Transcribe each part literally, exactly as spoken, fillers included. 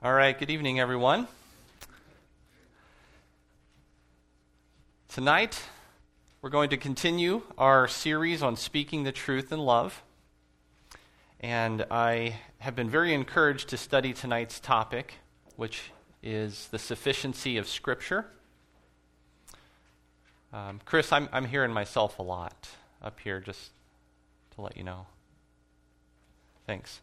All right, good evening, everyone. Tonight, we're going to continue our series on speaking the truth in love. And I have been very encouraged to study tonight's topic, which is the sufficiency of Scripture. Um, Chris, I'm, I'm hearing myself a lot up here, just to let you know. Thanks.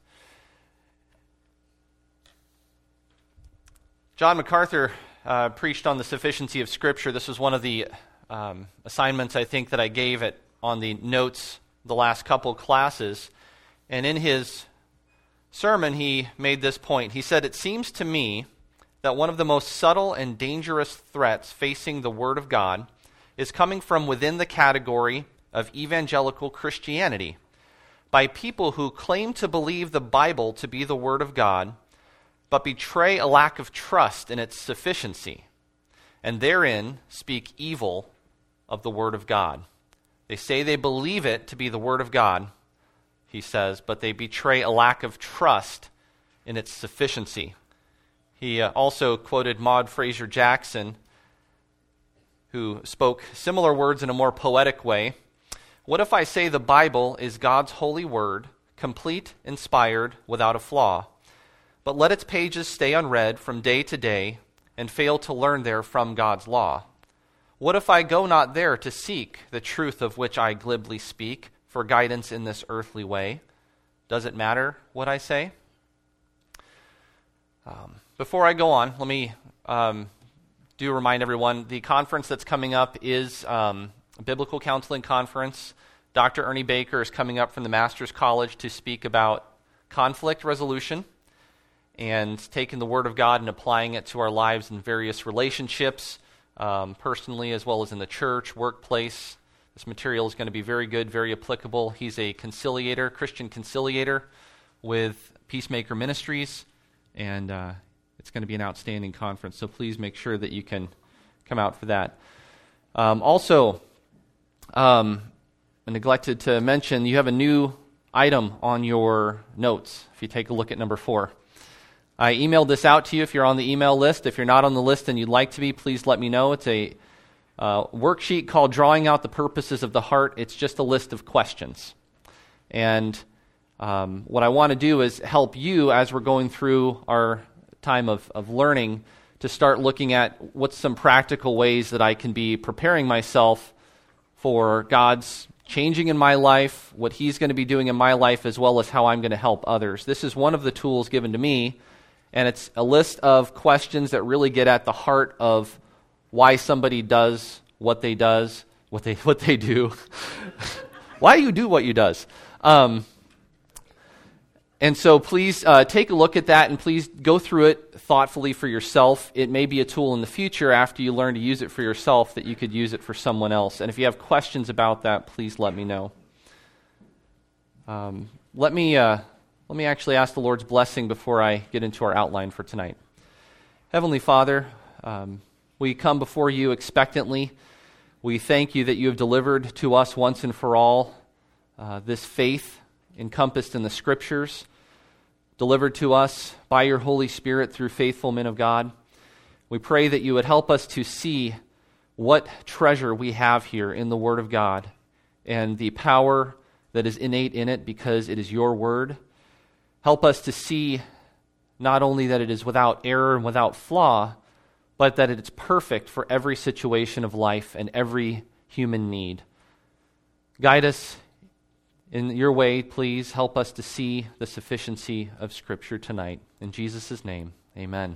John MacArthur uh, preached on the sufficiency of Scripture. This was one of the um, assignments, I think, that I gave it on the notes the last couple classes. And in his sermon, he made this point. He said, "It seems to me that one of the most subtle and dangerous threats facing the Word of God is coming from within the category of evangelical Christianity, by people who claim to believe the Bible to be the Word of God, but betray a lack of trust in its sufficiency, and therein speak evil of the Word of God." They say they believe it to be the Word of God, he says, but they betray a lack of trust in its sufficiency. He uh, also quoted Maud Fraser Jackson, who spoke similar words in a more poetic way. "What if I say the Bible is God's holy word, complete, inspired, without a flaw? But let its pages stay unread from day to day, and fail to learn therefrom God's law? What if I go not there to seek the truth of which I glibly speak for guidance in this earthly way? Does it matter what I say?" Um, before I go on, let me um, do remind everyone, the conference that's coming up is um, a Biblical Counseling Conference. Doctor Ernie Baker is coming up from the Master's College to speak about conflict resolution and taking the Word of God and applying it to our lives in various relationships, um, personally as well as in the church, workplace. This material is going to be very good, very applicable. He's a conciliator, Christian conciliator with Peacemaker Ministries, and uh, it's going to be an outstanding conference, so please make sure that you can come out for that. Um, also, um, I neglected to mention, you have a new item on your notes, if you take a look at number four. I emailed this out to you if you're on the email list. If you're not on the list and you'd like to be, please let me know. It's a uh, worksheet called Drawing Out the Purposes of the Heart. It's just a list of questions. And um, what I want to do is help you as we're going through our time of, of learning to start looking at what's some practical ways that I can be preparing myself for God's changing in my life, what He's going to be doing in my life, as well as how I'm going to help others. This is one of the tools given to me. And it's a list of questions that really get at the heart of why somebody does what they does, what they what they do, why you do what you does. Um, and so please uh, take a look at that and please go through it thoughtfully for yourself. It may be a tool in the future after you learn to use it for yourself that you could use it for someone else. And if you have questions about that, please let me know. Um, let me... Uh, Let me actually ask the Lord's blessing before I get into our outline for tonight. Heavenly Father, um, we come before you expectantly. We thank you that you have delivered to us once and for all uh, this faith encompassed in the Scriptures, delivered to us by your Holy Spirit through faithful men of God. We pray that you would help us to see what treasure we have here in the Word of God and the power that is innate in it because it is your Word. Help us to see not only that it is without error and without flaw, but that it is perfect for every situation of life and every human need. Guide us in your way, please. Help us to see the sufficiency of Scripture tonight. In Jesus' name, amen.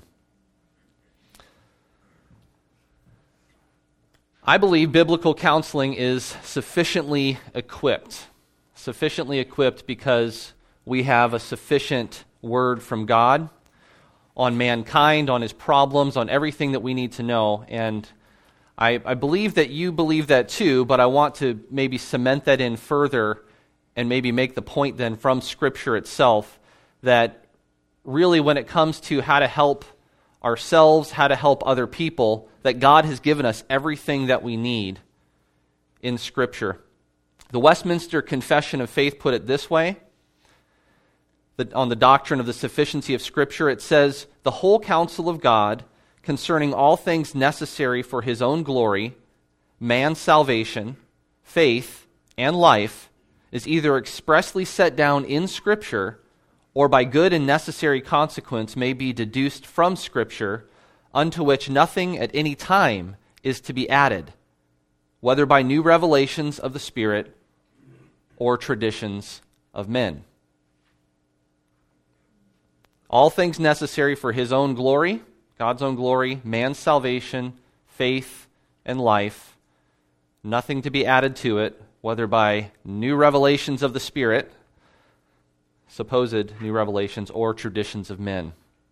I believe biblical counseling is sufficiently equipped. Sufficiently equipped because we have a sufficient word from God on mankind, on his problems, on everything that we need to know. And I, I believe that you believe that too, but I want to maybe cement that in further and maybe make the point then from Scripture itself that really when it comes to how to help ourselves, how to help other people, that God has given us everything that we need in Scripture. The Westminster Confession of Faith put it this way: the, on the doctrine of the sufficiency of Scripture. It says, the whole counsel of God concerning all things necessary for his own glory, man's salvation, faith, and life is either expressly set down in Scripture or by good and necessary consequence may be deduced from Scripture, unto which nothing at any time is to be added, whether by new revelations of the Spirit or traditions of men. All things necessary for his own glory, God's own glory, man's salvation, faith, and life, nothing to be added to it, whether by new revelations of the Spirit, supposed new revelations, or traditions of men.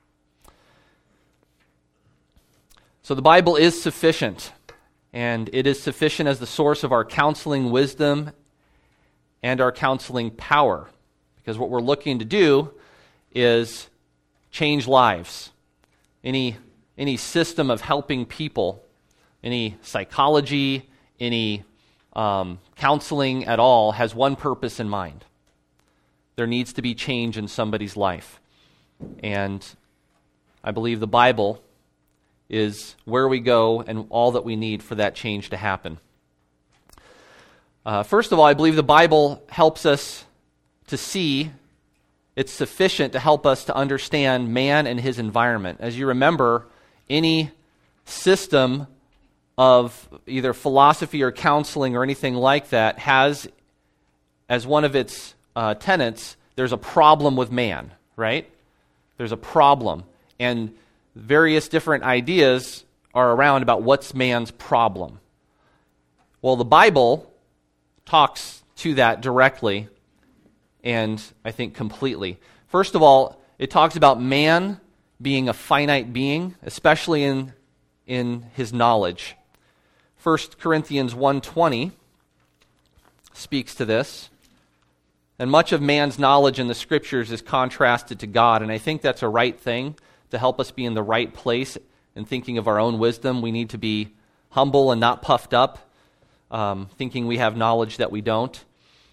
So the Bible is sufficient, and it is sufficient as the source of our counseling wisdom and our counseling power, because what we're looking to do is change lives. Any, any system of helping people, any psychology, any um, counseling at all has one purpose in mind. There needs to be change in somebody's life. And I believe the Bible is where we go and all that we need for that change to happen. Uh, first of all, I believe the Bible helps us to see, it's sufficient to help us to understand man and his environment. As you remember, any system of either philosophy or counseling or anything like that has as one of its uh, tenets, there's a problem with man, right? There's a problem. And various different ideas are around about what's man's problem. Well, the Bible talks to that directly and I think completely. First of all, it talks about man being a finite being, especially in, in his knowledge. First Corinthians one twenty speaks to this. And much of man's knowledge in the Scriptures is contrasted to God, and I think that's a right thing to help us be in the right place in thinking of our own wisdom. We need to be humble and not puffed up, um, thinking we have knowledge that we don't.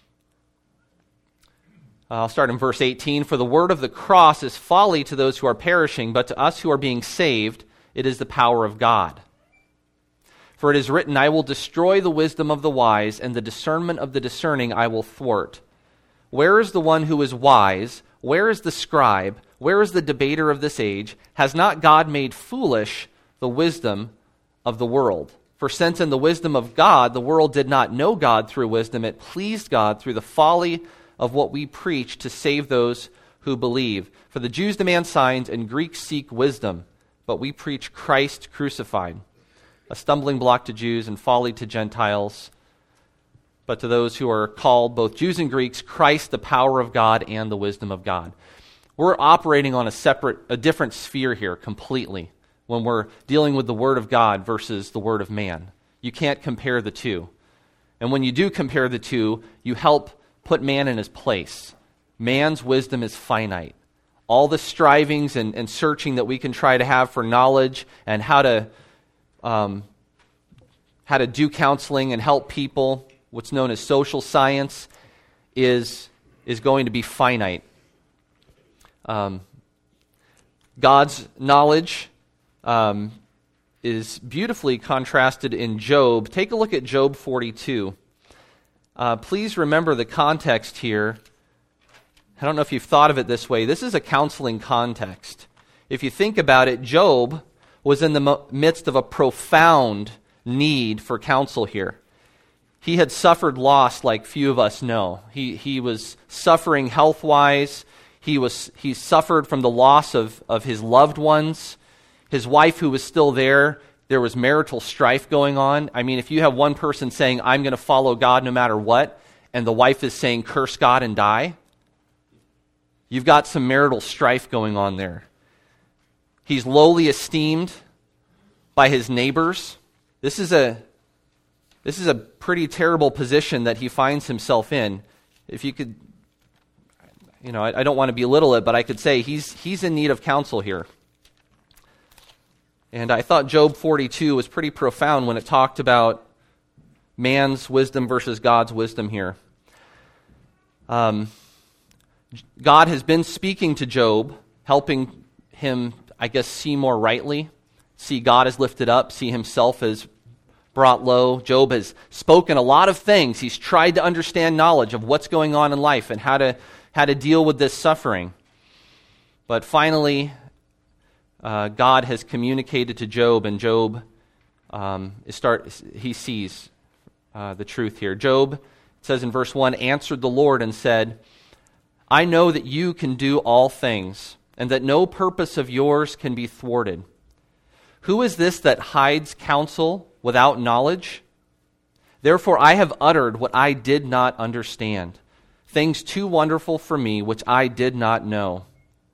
I'll start in verse eighteen. For the word of the cross is folly to those who are perishing, but to us who are being saved, it is the power of God. For it is written, I will destroy the wisdom of the wise, and the discernment of the discerning I will thwart. Where is the one who is wise? Where is the scribe? Where is the debater of this age? Has not God made foolish the wisdom of the world? For since in the wisdom of God the world did not know God through wisdom, it pleased God through the folly of what we preach to save those who believe. For the Jews demand signs and Greeks seek wisdom, but we preach Christ crucified, a stumbling block to Jews and folly to Gentiles. But to those who are called, both Jews and Greeks, Christ, the power of God and the wisdom of God. We're operating on a separate, a different sphere here completely when we're dealing with the Word of God versus the Word of man. You can't compare the two. And when you do compare the two, you help put man in his place. Man's wisdom is finite. All the strivings and, and searching that we can try to have for knowledge and how to, um, how to do counseling and help people, what's known as social science, is, is going to be finite. Um, God's knowledge um, is beautifully contrasted in Job. Take a look at Job forty-two. Uh, please remember the context here. I don't know if you've thought of it this way. This is a counseling context. If you think about it, Job was in the mo- midst of a profound need for counsel here. He had suffered loss like few of us know. He he was suffering health-wise. He was he suffered from the loss of, of his loved ones. His wife, who was still there, there was marital strife going on. I mean, if you have one person saying, I'm going to follow God no matter what, and the wife is saying, curse God and die, you've got some marital strife going on there. He's lowly esteemed by his neighbors. This is a This is a pretty terrible position that he finds himself in. If you could, you know, I, I don't want to belittle it, but I could say he's he's in need of counsel here. And I thought Job forty-two was pretty profound when it talked about man's wisdom versus God's wisdom here. Um, God has been speaking to Job, helping him, I guess, see more rightly, see God as lifted up, see himself as brought low. Job has spoken a lot of things. He's tried to understand knowledge of what's going on in life and how to how to deal with this suffering. But finally, uh, God has communicated to Job, and Job um, is start he sees uh, the truth here. Job, it says in verse one, answered the Lord and said, I know that you can do all things, and that no purpose of yours can be thwarted. Who is this that hides counsel without knowledge? Therefore I have uttered what I did not understand, things too wonderful for me which I did not know.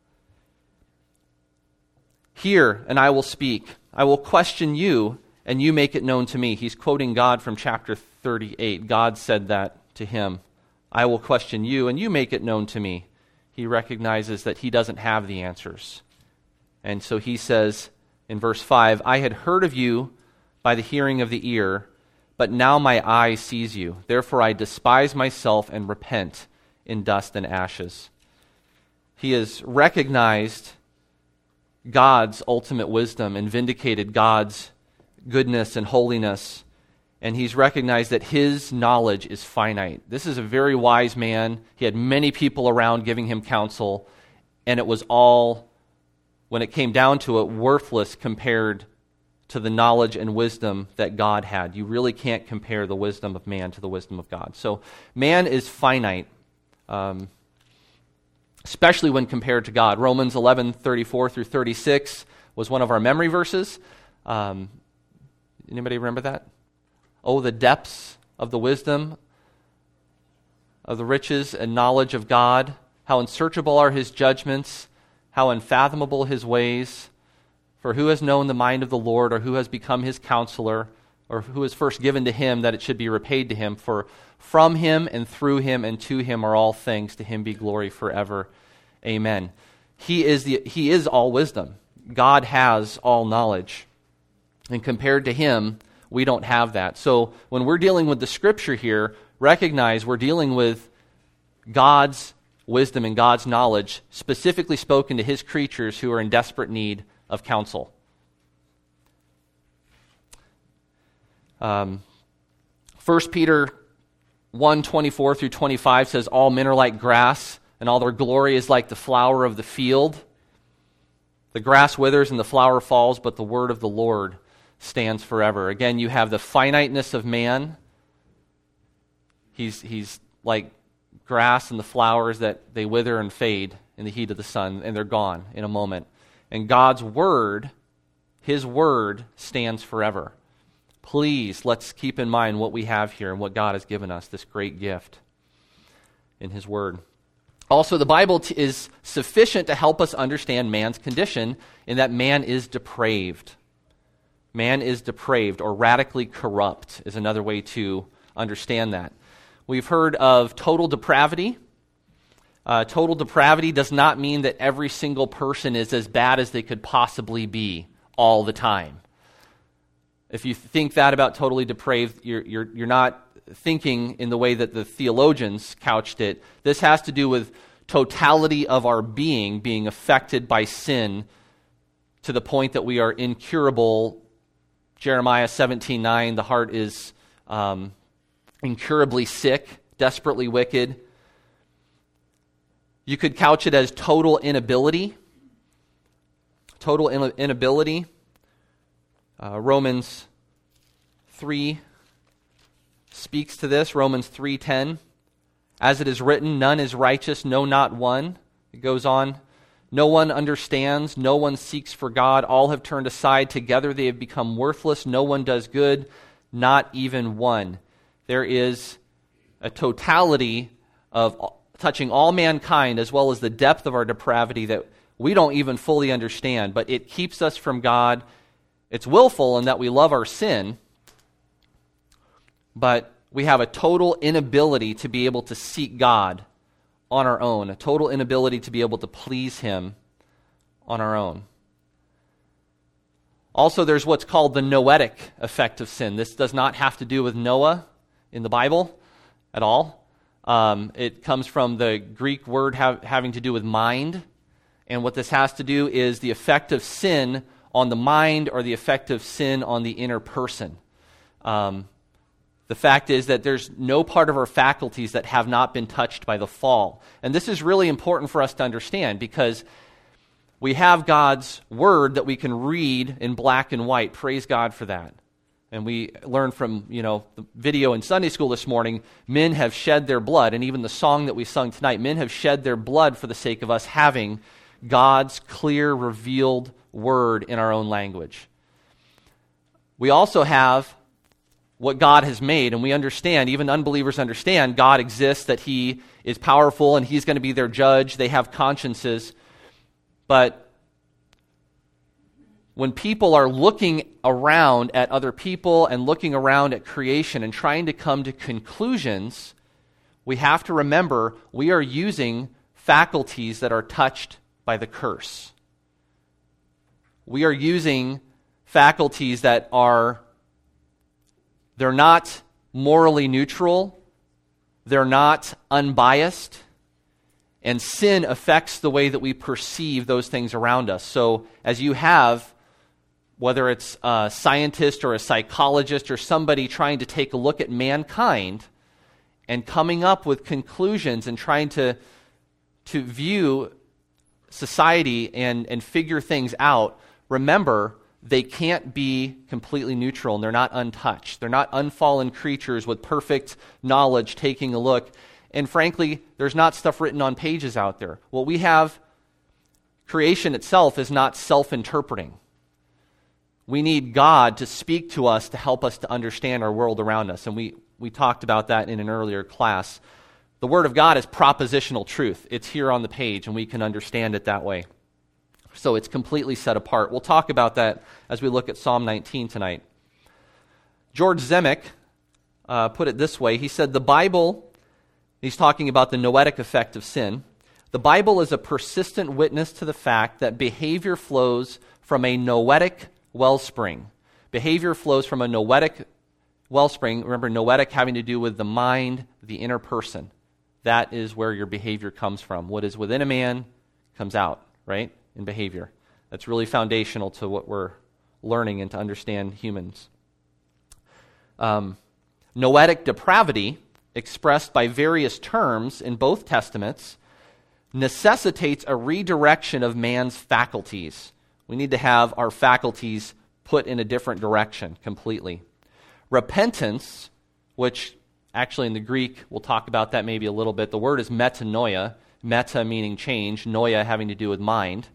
Hear, and I will speak. I will question you, and you make it known to me. He's quoting God from chapter thirty-eight. God said that to him. I will question you, and you make it known to me. He recognizes that he doesn't have the answers. And so he says in verse five, I had heard of you by the hearing of the ear, but now my eye sees you. Therefore I despise myself and repent in dust and ashes. He has recognized God's ultimate wisdom and vindicated God's goodness and holiness. And he's recognized that his knowledge is finite. This is a very wise man. He had many people around giving him counsel, and it was all, when it came down to it, worthless compared to the knowledge and wisdom that God had. You really can't compare the wisdom of man to the wisdom of God. So man is finite, um, especially when compared to God. Romans eleven thirty-four through thirty-six was one of our memory verses. Um, anybody remember that? Oh, the depths of the wisdom, of the riches and knowledge of God. How unsearchable are his judgments, how unfathomable his ways. For who has known the mind of the Lord, or who has become his counselor, or who is first given to him that it should be repaid to him? For from him and through him and to him are all things. To him be glory forever. Amen. He is the he is all wisdom. God has all knowledge. And compared to him, we don't have that. So when we're dealing with the scripture here, recognize we're dealing with God's wisdom and God's knowledge, specifically spoken to his creatures who are in desperate need of counsel. Um, First Peter one twenty-four through twenty-five says, all men are like grass, and all their glory is like the flower of the field. The grass withers and the flower falls, but the word of the Lord stands forever. Again, you have the finiteness of man. He's he's like grass and the flowers that they wither and fade in the heat of the sun, and they're gone in a moment. And God's word, his word, stands forever. Please, let's keep in mind what we have here and what God has given us, this great gift in his word. Also, the Bible t- is sufficient to help us understand man's condition in that man is depraved. Man is depraved, or radically corrupt is another way to understand that. We've heard of total depravity. Uh, total depravity does not mean that every single person is as bad as they could possibly be all the time. If you think that about totally depraved, you're, you're, you're not thinking in the way that the theologians couched it. This has to do with totality of our being being affected by sin to the point that we are incurable. Jeremiah seventeen nine, the heart is um, incurably sick, desperately wicked. You could couch it as total inability. Total in- inability. Uh, Romans three speaks to this. Romans three ten. As it is written, none is righteous, no, not one. It goes on. No one understands, no one seeks for God. All have turned aside. Together they have become worthless. No one does good, not even one. There is a totality of touching all mankind, as well as the depth of our depravity that we don't even fully understand, but it keeps us from God. It's willful in that we love our sin, but we have a total inability to be able to seek God on our own, a total inability to be able to please him on our own. Also, there's what's called the noetic effect of sin. This does not have to do with Noah in the Bible at all. Um, it comes from the Greek word ha- having to do with mind. And what this has to do is the effect of sin on the mind or the effect of sin on the inner person. Um, the fact is that there's no part of our faculties that have not been touched by the fall. And this is really important for us to understand because we have God's word that we can read in black and white. Praise God for that. And we learned from, you know, the video in Sunday school this morning, men have shed their blood, and even the song that we sung tonight, men have shed their blood for the sake of us having God's clear, revealed word in our own language. We also have what God has made, and we understand, even unbelievers understand, God exists, that He is powerful, and He's going to be their judge. They have consciences. But when people are looking around at other people and looking around at creation and trying to come to conclusions, we have to remember we are using faculties that are touched by the curse. We are using faculties that are, they're not morally neutral, they're not unbiased, and sin affects the way that we perceive those things around us. So as you have, whether it's a scientist or a psychologist or somebody trying to take a look at mankind and coming up with conclusions and trying to, to view society and, and figure things out, remember, they can't be completely neutral and they're not untouched. They're not unfallen creatures with perfect knowledge taking a look. And frankly, there's not stuff written on pages out there. What we have, creation itself is not self-interpreting. We need God to speak to us to help us to understand our world around us. And we, we talked about that in an earlier class. The Word of God is propositional truth. It's here on the page, and we can understand it that way. So it's completely set apart. We'll talk about that as we look at Psalm nineteen tonight. George Zemek uh, put it this way. He said, the Bible, he's talking about the noetic effect of sin, the Bible is a persistent witness to the fact that behavior flows from a noetic wellspring. Behavior flows from a noetic wellspring. Remember, noetic having to do with the mind, the inner person. That is where your behavior comes from. What is within a man comes out, right, in behavior. That's really foundational to what we're learning and to understand humans. Um, noetic depravity, expressed by various terms in both testaments, necessitates a redirection of man's faculties. We need to have our faculties put in a different direction completely. Repentance, which actually in the Greek, we'll talk about that maybe a little bit. The word is metanoia, meta meaning change, noia having to do with mind.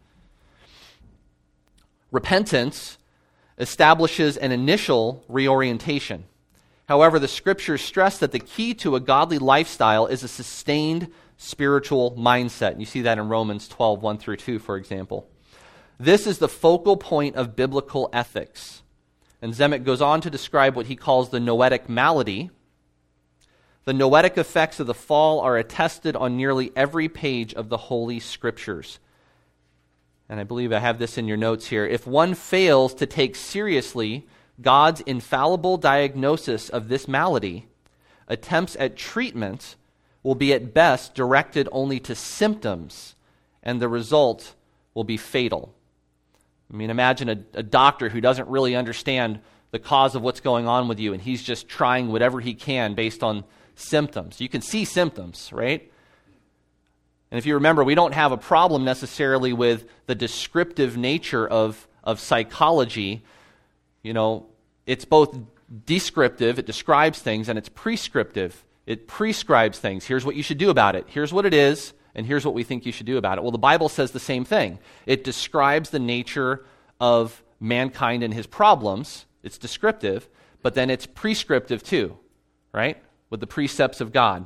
Repentance establishes an initial reorientation. However, the Scriptures stress that the key to a godly lifestyle is a sustained spiritual mindset. And you see that in Romans twelve, one through two, for example. This is the focal point of biblical ethics. And Zemek goes on to describe what he calls the noetic malady. The noetic effects of the fall are attested on nearly every page of the Holy Scriptures. And I believe I have this in your notes here. If one fails to take seriously God's infallible diagnosis of this malady, attempts at treatment will be at best directed only to symptoms, and the result will be fatal. I mean, imagine a, a doctor who doesn't really understand the cause of what's going on with you, and he's just trying whatever he can based on symptoms. You can see symptoms, right? And if you remember, we don't have a problem necessarily with the descriptive nature of, of psychology. You know, it's both descriptive, it describes things, and it's prescriptive. It prescribes things. Here's what you should do about it. Here's what it is, and here's what we think you should do about it. Well, the Bible says the same thing. It describes the nature of mankind and his problems. It's descriptive, but then it's prescriptive too, right? With the precepts of God.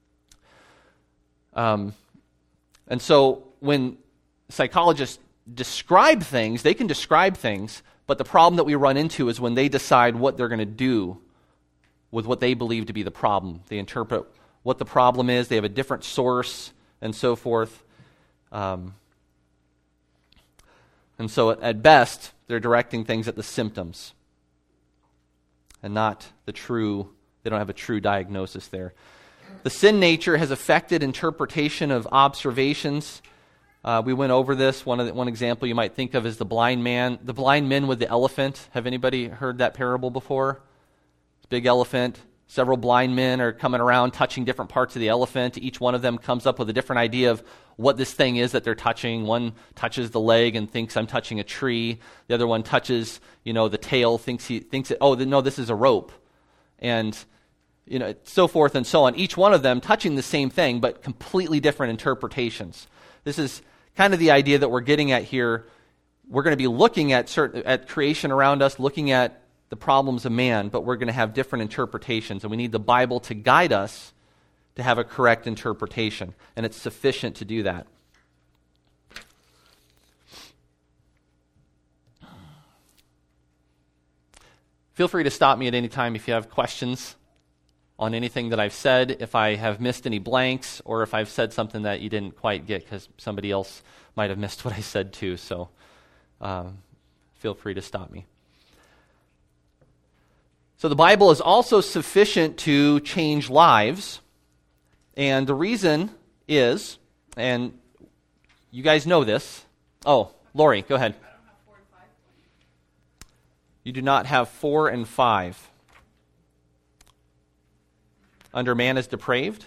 Um, and so when psychologists describe things, they can describe things, but the problem that we run into is when they decide what they're going to do with what they believe to be the problem. They interpret what the problem is, they have a different source, and so forth. Um, and so at, at best, they're directing things at the symptoms and not the true, they don't have a true diagnosis there. The sin nature has affected interpretation of observations. Uh, we went over this. One of the, one example you might think of is the blind man, the blind men with the elephant. Have anybody heard that parable before? Big elephant. Several blind men are coming around touching different parts of the elephant. Each one of them comes up with a different idea of what this thing is that they're touching. One touches the leg and thinks, I'm touching a tree. The other one touches, you know, the tail, thinks he thinks, it, oh, no, this is a rope. And, you know, so forth and so on. Each one of them touching the same thing, but completely different interpretations. This is kind of the idea that we're getting at here. We're going to be looking at certain, at creation around us, looking at the problems of man, but we're going to have different interpretations, and we need the Bible to guide us to have a correct interpretation, and it's sufficient to do that. Feel free to stop me at any time if you have questions on anything that I've said, if I have missed any blanks, or if I've said something that you didn't quite get because somebody else might have missed what I said too, so um, feel free to stop me. So the Bible is also sufficient to change lives, and the reason is, and you guys know this. Oh, Lori, go ahead. I don't have four and five. You do not have four and five. Under man is depraved.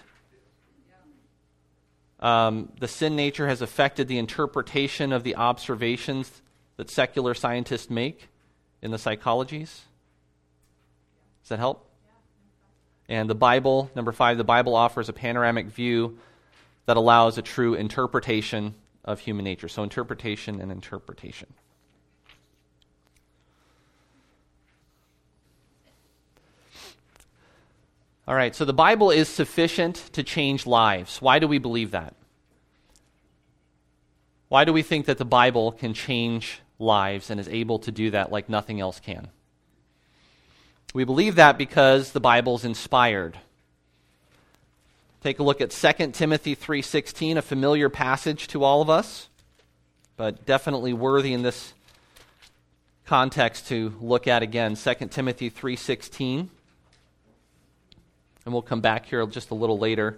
Um, the sin nature has affected the interpretation of the observations that secular scientists make in the psychologies. Does that help? And the Bible, number five, the Bible offers a panoramic view that allows a true interpretation of human nature. So interpretation and interpretation. All right, so the Bible is sufficient to change lives. Why do we believe that? Why do we think that the Bible can change lives and is able to do that like nothing else can? We believe that because the Bible's inspired. Take a look at Second Timothy three sixteen, a familiar passage to all of us, but definitely worthy in this context to look at again. Second Timothy three sixteen. And we'll come back here just a little later.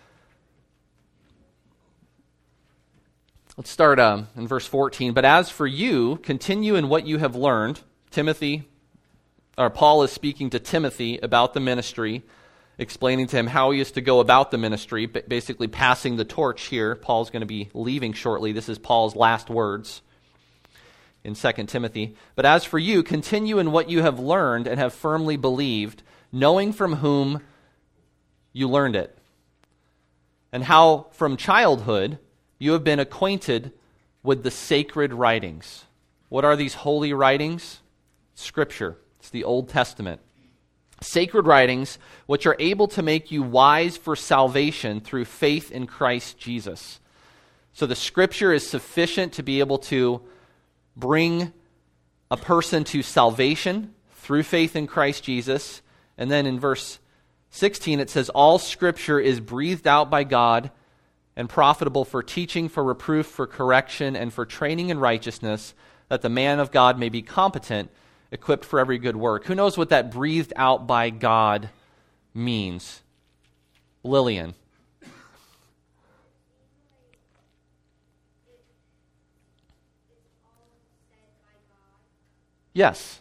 Let's start um, in verse fourteen. But as for you, continue in what you have learned. Timothy, or Paul is speaking to Timothy about the ministry, explaining to him how he is to go about the ministry, basically passing the torch here. Paul's going to be leaving shortly. This is Paul's last words in Second Timothy. But as for you, continue in what you have learned and have firmly believed, knowing from whom you learned it, and how from childhood you have been acquainted with the sacred writings. What are these holy writings? Scripture. It's the Old Testament. Sacred writings which are able to make you wise for salvation through faith in Christ Jesus. So the Scripture is sufficient to be able to bring a person to salvation through faith in Christ Jesus. And then in verse sixteen it says, all Scripture is breathed out by God and profitable for teaching, for reproof, for correction, and for training in righteousness, that the man of God may be competent, equipped for every good work. Who knows what that breathed out by God means? Lillian. Yes.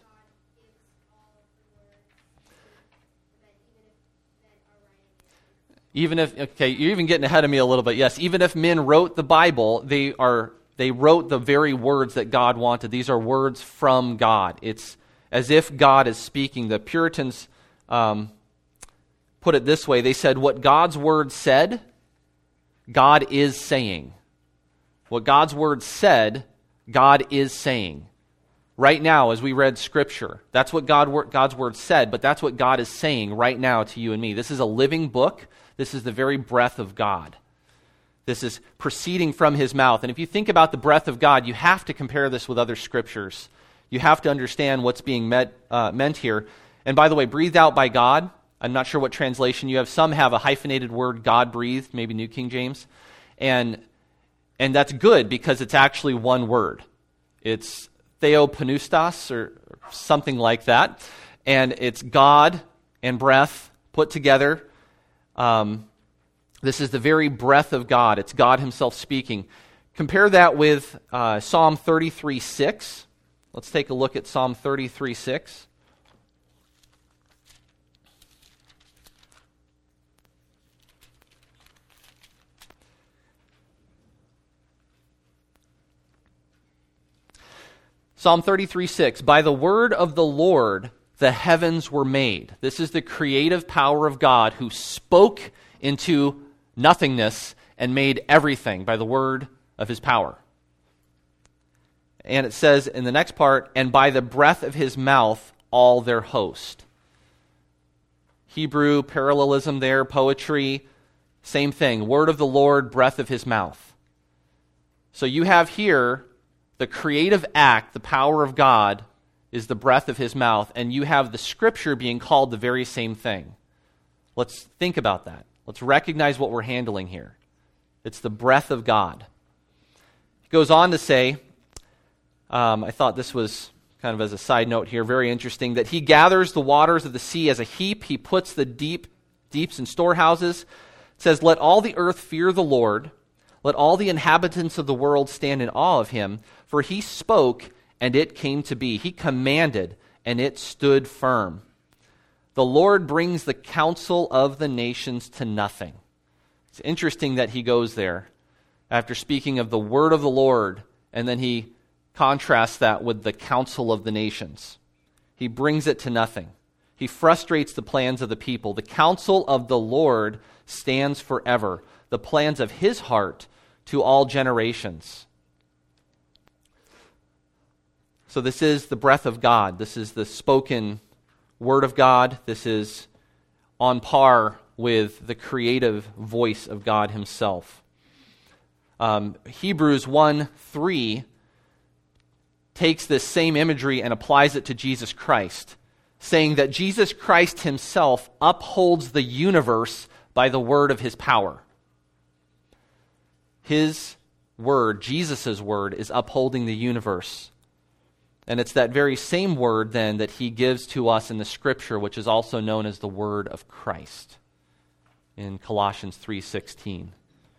Even if, okay, you're even getting ahead of me a little bit. Yes, even if men wrote the Bible, they are they wrote the very words that God wanted. These are words from God. It's as if God is speaking. The Puritans um, put it this way. They said, what God's word said, God is saying. What God's word said, God is saying. Right now, as we read Scripture, that's what God, God's word said, but that's what God is saying right now to you and me. This is a living book. This is the very breath of God. This is proceeding from His mouth. And if you think about the breath of God, you have to compare this with other Scriptures. You have to understand what's being met, uh, meant here. And by the way, breathed out by God, I'm not sure what translation you have. Some have a hyphenated word, God-breathed, maybe New King James. And, and that's good because it's actually one word. It's theopneustos or something like that. And it's God and breath put together. Um, This is the very breath of God. It's God himself speaking. Compare that with uh, Psalm thirty-three six. Let's take a look at Psalm thirty-three six. Psalm thirty-three six, by the word of the Lord the heavens were made. This is the creative power of God who spoke into nothingness and made everything by the word of his power. And it says in the next part, and by the breath of his mouth all their host. Hebrew parallelism there, poetry, same thing. Word of the Lord, breath of his mouth. So you have here the creative act, the power of God, is the breath of his mouth, and you have the Scripture being called the very same thing. Let's think about that. Let's recognize what we're handling here. It's the breath of God. He goes on to say, um, I thought this was kind of as a side note here, very interesting, that he gathers the waters of the sea as a heap. He puts the deep deeps in storehouses. It says, let all the earth fear the Lord. Let all the inhabitants of the world stand in awe of him. For he spoke, and it came to be. He commanded, and it stood firm. The Lord brings the counsel of the nations to nothing. It's interesting that he goes there after speaking of the word of the Lord, and then he contrasts that with the counsel of the nations. He brings it to nothing. He frustrates the plans of the people. The counsel of the Lord stands forever, the plans of his heart to all generations. So this is the breath of God. This is the spoken word of God. This is on par with the creative voice of God himself. Um, Hebrews one three takes this same imagery and applies it to Jesus Christ, saying that Jesus Christ himself upholds the universe by the word of his power. His word, Jesus' word, is upholding the universe. And it's that very same word then that he gives to us in the Scripture, which is also known as the word of Christ in Colossians three sixteen.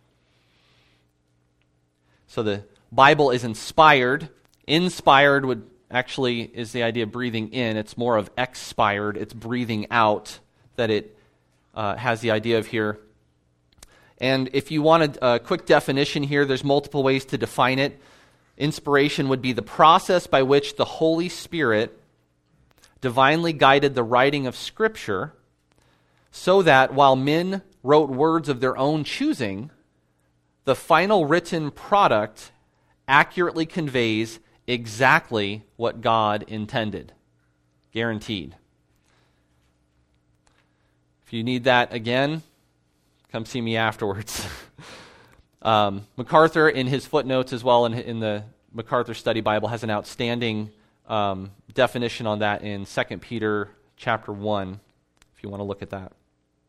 So the Bible is inspired. Inspired would actually is the idea of breathing in. It's more of expired. It's breathing out that it uh, has the idea of here. And if you wanted a quick definition here, there's multiple ways to define it. Inspiration would be the process by which the Holy Spirit divinely guided the writing of Scripture so that while men wrote words of their own choosing, the final written product accurately conveys exactly what God intended. Guaranteed. If you need that again, come see me afterwards. um, MacArthur, in his footnotes as well, in, in the MacArthur Study Bible, has an outstanding um, definition on that in Second Peter chapter one, if you want to look at that.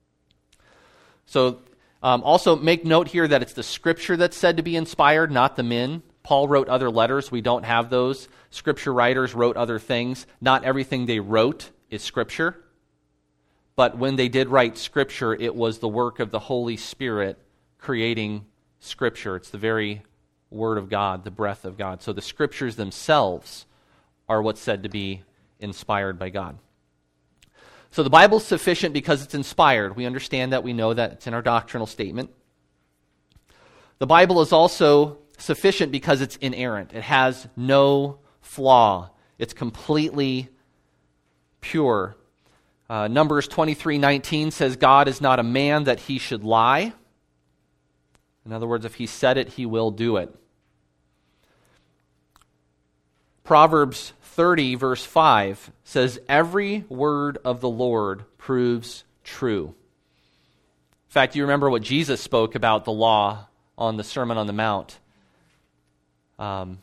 So, um, also make note here that it's the Scripture that's said to be inspired, not the men. Paul wrote other letters. We don't have those. Scripture writers wrote other things. Not everything they wrote is Scripture. But when they did write Scripture, it was the work of the Holy Spirit creating Scripture. It's the very Word of God, the breath of God. So the Scriptures themselves are what's said to be inspired by God. So the Bible's sufficient because it's inspired. We understand that. We know that. It's in our doctrinal statement. The Bible is also sufficient because it's inerrant. It has no flaw. It's completely pure. Uh, Numbers twenty-three nineteen says, God is not a man that he should lie. In other words, if he said it, he will do it. Proverbs thirty, verse five says, every word of the Lord proves true. In fact, you remember what Jesus spoke about the law on the Sermon on the Mount. Um,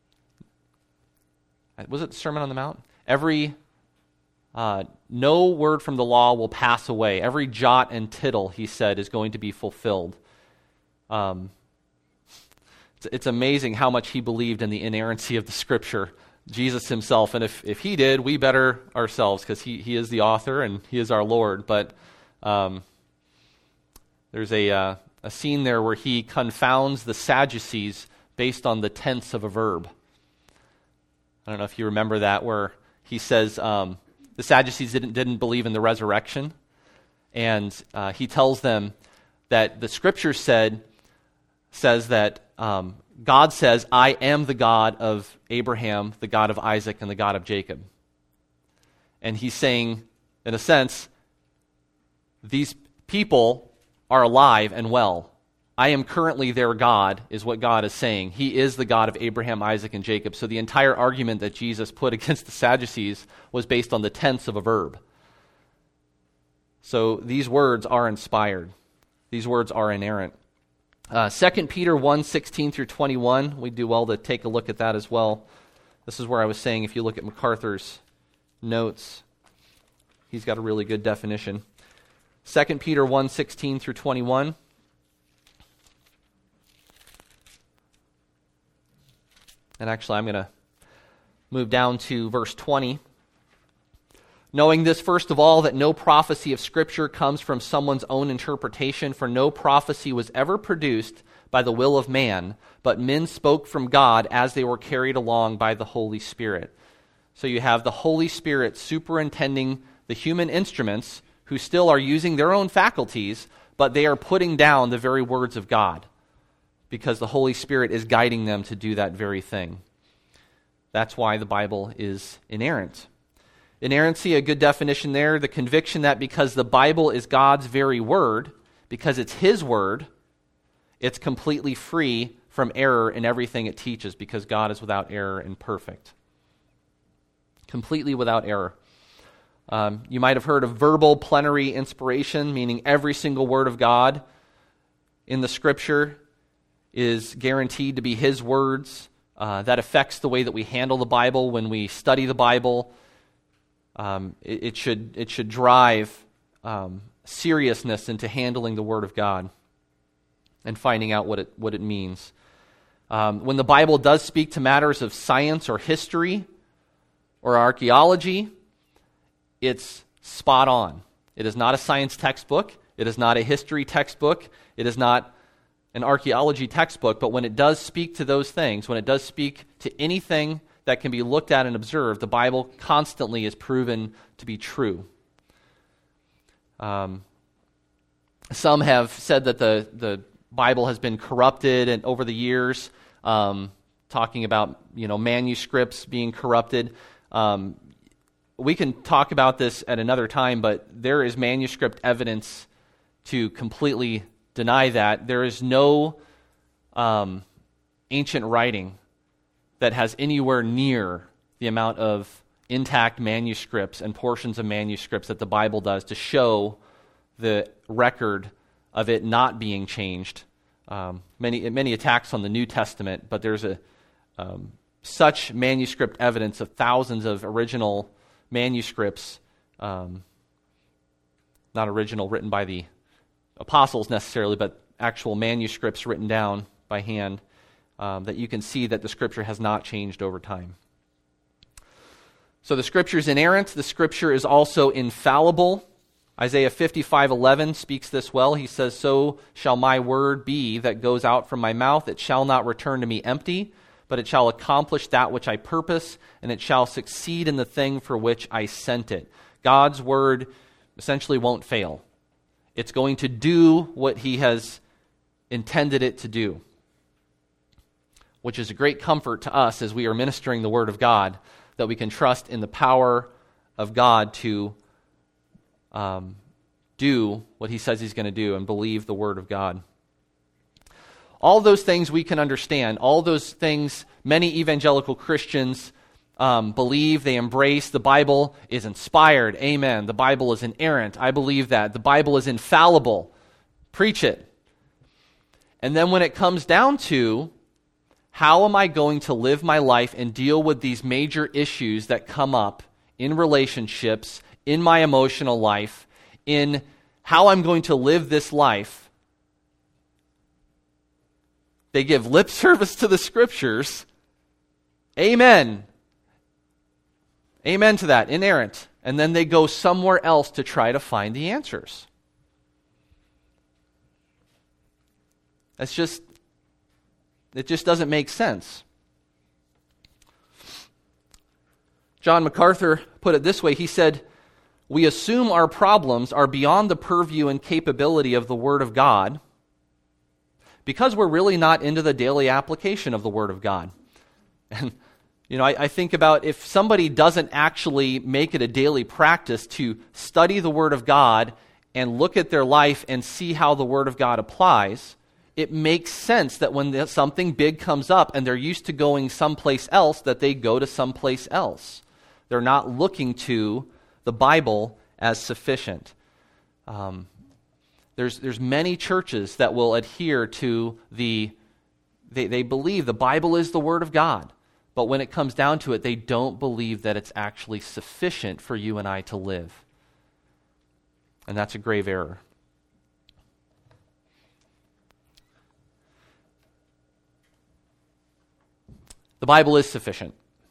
was it the Sermon on the Mount? Every Uh, no word from the law will pass away. Every jot and tittle, he said, is going to be fulfilled. Um, it's, it's amazing how much he believed in the inerrancy of the Scripture, Jesus himself. And if, if he did, we better ourselves, because he, he is the author and he is our Lord. But um, There's a, uh, a scene there where he confounds the Sadducees based on the tense of a verb. I don't know if you remember that, where he says um, the Sadducees didn't, didn't believe in the resurrection, and uh, he tells them that the Scripture said says that um, God says, I am the God of Abraham, the God of Isaac, and the God of Jacob. And he's saying, in a sense, these people are alive and well. I am currently their God, is what God is saying. He is the God of Abraham, Isaac, and Jacob. So the entire argument that Jesus put against the Sadducees was based on the tense of a verb. So these words are inspired. These words are inerrant. Uh, Second Peter one, sixteen through twenty-one, we do well to take a look at that as well. This is where I was saying, if you look at MacArthur's notes, he's got a really good definition. Second Peter one, sixteen through twenty-one. And actually, I'm going to move down to verse twenty. Knowing this, first of all, that no prophecy of Scripture comes from someone's own interpretation, for no prophecy was ever produced by the will of man, but men spoke from God as they were carried along by the Holy Spirit. So you have the Holy Spirit superintending the human instruments who still are using their own faculties, but they are putting down the very words of God because the Holy Spirit is guiding them to do that very thing. That's why the Bible is inerrant. Inerrancy, a good definition there, the conviction that because the Bible is God's very word, because it's His word, it's completely free from error in everything it teaches, because God is without error and perfect. Completely without error. Um, you might have heard of verbal plenary inspiration, meaning every single word of God in the Scripture is guaranteed to be His words. Uh, that affects the way that we handle the Bible when we study the Bible. Um, it, it should it should drive um, seriousness into handling the Word of God and finding out what it what it means. Um, when the Bible does speak to matters of science or history or archaeology, it's spot on. It is not a science textbook. It is not a history textbook. It is not an archaeology textbook. But when it does speak to those things, when it does speak to anything that can be looked at and observed, the Bible constantly is proven to be true. Um, some have said that the, the Bible has been corrupted and over the years, um, talking about you know manuscripts being corrupted. Um, we can talk about this at another time, but there is manuscript evidence to completely deny that. There is no um, ancient writing that has anywhere near the amount of intact manuscripts and portions of manuscripts that the Bible does to show the record of it not being changed. Um, many many attacks on the New Testament, but there's a um, such manuscript evidence of thousands of original manuscripts, um, not original written by the apostles necessarily, but actual manuscripts written down by hand, Um, that you can see that the Scripture has not changed over time. So the Scripture is inerrant. The Scripture is also infallible. Isaiah fifty-five eleven speaks this well. He says, "So shall my word be that goes out from my mouth. It shall not return to me empty, but it shall accomplish that which I purpose, and it shall succeed in the thing for which I sent it." God's word essentially won't fail. It's going to do what He has intended it to do, which is a great comfort to us as we are ministering the Word of God, that we can trust in the power of God to um, do what He says He's going to do and believe the Word of God. All those things we can understand. All those things many evangelical Christians um, believe, they embrace. The Bible is inspired. Amen. The Bible is inerrant. I believe that. The Bible is infallible. Preach it. And then when it comes down to how am I going to live my life and deal with these major issues that come up in relationships, in my emotional life, in how I'm going to live this life? They give lip service to the Scriptures. Amen. Amen to that, inerrant. And then they go somewhere else to try to find the answers. That's just, it just doesn't make sense. John MacArthur put it this way. He said, "We assume our problems are beyond the purview and capability of the Word of God because we're really not into the daily application of the Word of God." And, you know, I, I think about if somebody doesn't actually make it a daily practice to study the Word of God and look at their life and see how the Word of God applies, it makes sense that when something big comes up and they're used to going someplace else, that they go to someplace else. They're not looking to the Bible as sufficient. Um, there's there's many churches that will adhere to the, they, they believe the Bible is the Word of God, but when it comes down to it, they don't believe that it's actually sufficient for you and I to live. And that's a grave error. The Bible is sufficient.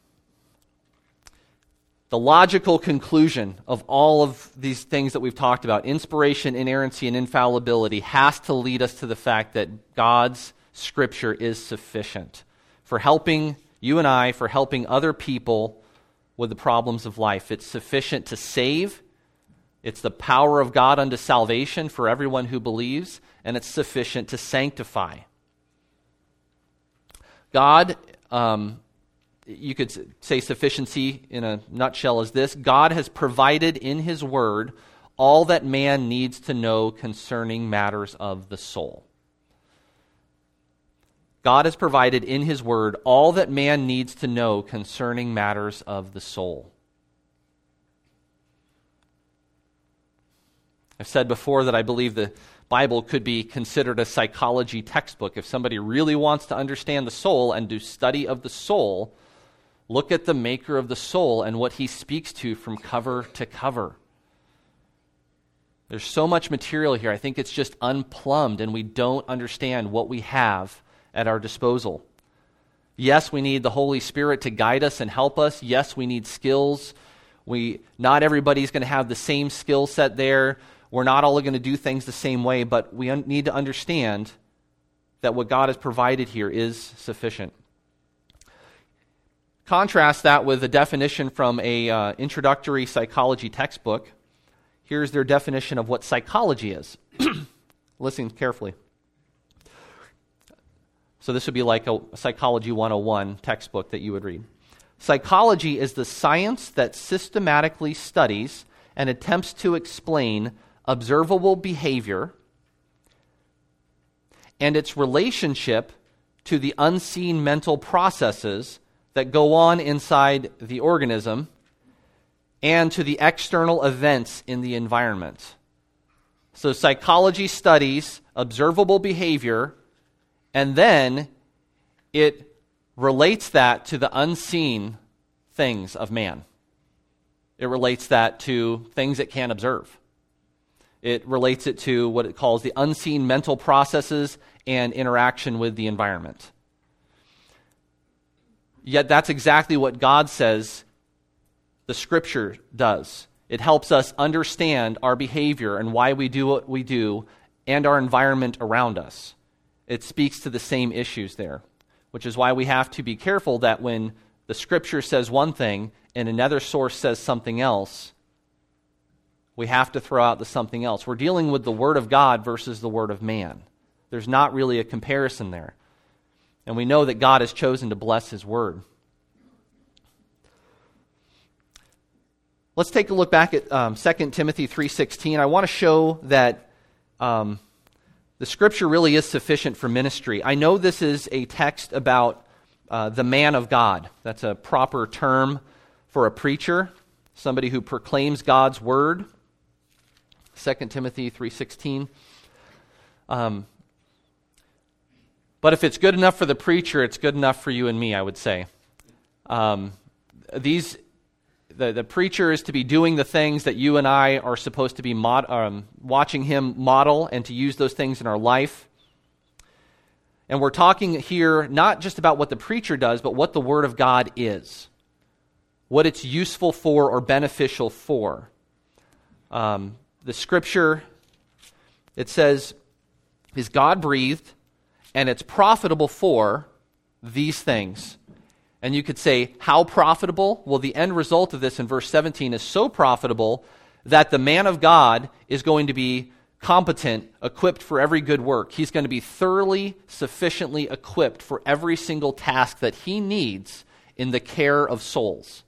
The logical conclusion of all of these things that we've talked about, inspiration, inerrancy, and infallibility, has to lead us to the fact that God's Scripture is sufficient for helping you and I, for helping other people with the problems of life. It's sufficient to save. It's the power of God unto salvation for everyone who believes, and it's sufficient to sanctify. God, um, you could say sufficiency in a nutshell is this: God has provided in His Word all that man needs to know concerning matters of the soul. God has provided in His Word all that man needs to know concerning matters of the soul. I've said before that I believe the Bible could be considered a psychology textbook. If somebody really wants to understand the soul and do study of the soul, look at the maker of the soul and what he speaks to from cover to cover. There's so much material here. I think it's just unplumbed, and we don't understand what we have at our disposal. Yes, we need the Holy Spirit to guide us and help us. Yes, we need skills. We not everybody's going to have the same skill set there. We're not all going to do things the same way, but we un- need to understand that what God has provided here is sufficient. Contrast that with a definition from a uh, introductory psychology textbook. Here's their definition of what psychology is. Listen carefully. So this would be like a Psychology one oh one textbook that you would read. Psychology is the science that systematically studies and attempts to explain observable behavior and its relationship to the unseen mental processes that go on inside the organism and to the external events in the environment. So psychology studies observable behavior, and then it relates that to the unseen things of man. It relates that to things it can't observe. It relates it to what it calls the unseen mental processes and interaction with the environment. Yet that's exactly what God says the Scripture does. It helps us understand our behavior and why we do what we do and our environment around us. It speaks to the same issues there, which is why we have to be careful that when the Scripture says one thing and another source says something else, we have to throw out the something else. We're dealing with the Word of God versus the Word of man. There's not really a comparison there. And we know that God has chosen to bless His Word. Let's take a look back at um, Second Timothy three sixteen. I want to show that um, the Scripture really is sufficient for ministry. I know this is a text about uh, the man of God. That's a proper term for a preacher, somebody who proclaims God's Word. Second Timothy three sixteen. Um, but if it's good enough for the preacher, it's good enough for you and me, I would say. Um, these, the, the preacher is to be doing the things that you and I are supposed to be mod, um, watching him model and to use those things in our life. And we're talking here not just about what the preacher does, but what the Word of God is, what it's useful for or beneficial for. Um, the Scripture, it says, is God-breathed and it's profitable for these things. And you could say, how profitable? Well, the end result of this in verse seventeen is so profitable that the man of God is going to be competent, equipped for every good work. He's going to be thoroughly, sufficiently equipped for every single task that he needs in the care of souls.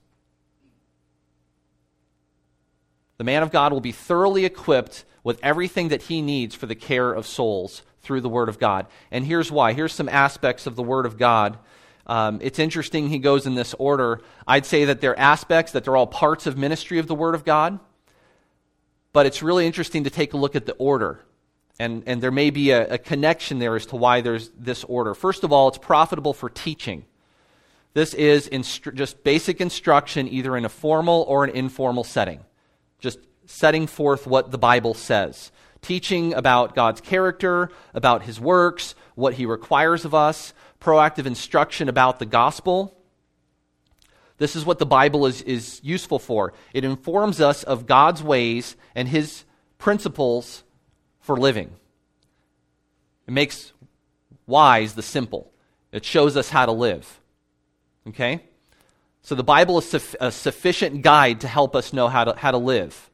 The man of God will be thoroughly equipped with everything that he needs for the care of souls through the Word of God. And here's why. Here's some aspects of the Word of God. Um, it's interesting he goes in this order. I'd say that they're aspects, that they're all parts of ministry of the Word of God. But it's really interesting to take a look at the order. And, and there may be a, a connection there as to why there's this order. First of all, it's profitable for teaching. This is instru- just basic instruction, either in a formal or an informal setting. Just setting forth what the Bible says. Teaching about God's character, about His works, what He requires of us, proactive instruction about the gospel. This is what the Bible is, is useful for. It informs us of God's ways and His principles for living. It makes wise the simple. It shows us how to live. Okay? So the Bible is su- a sufficient guide to help us know how to, how to live.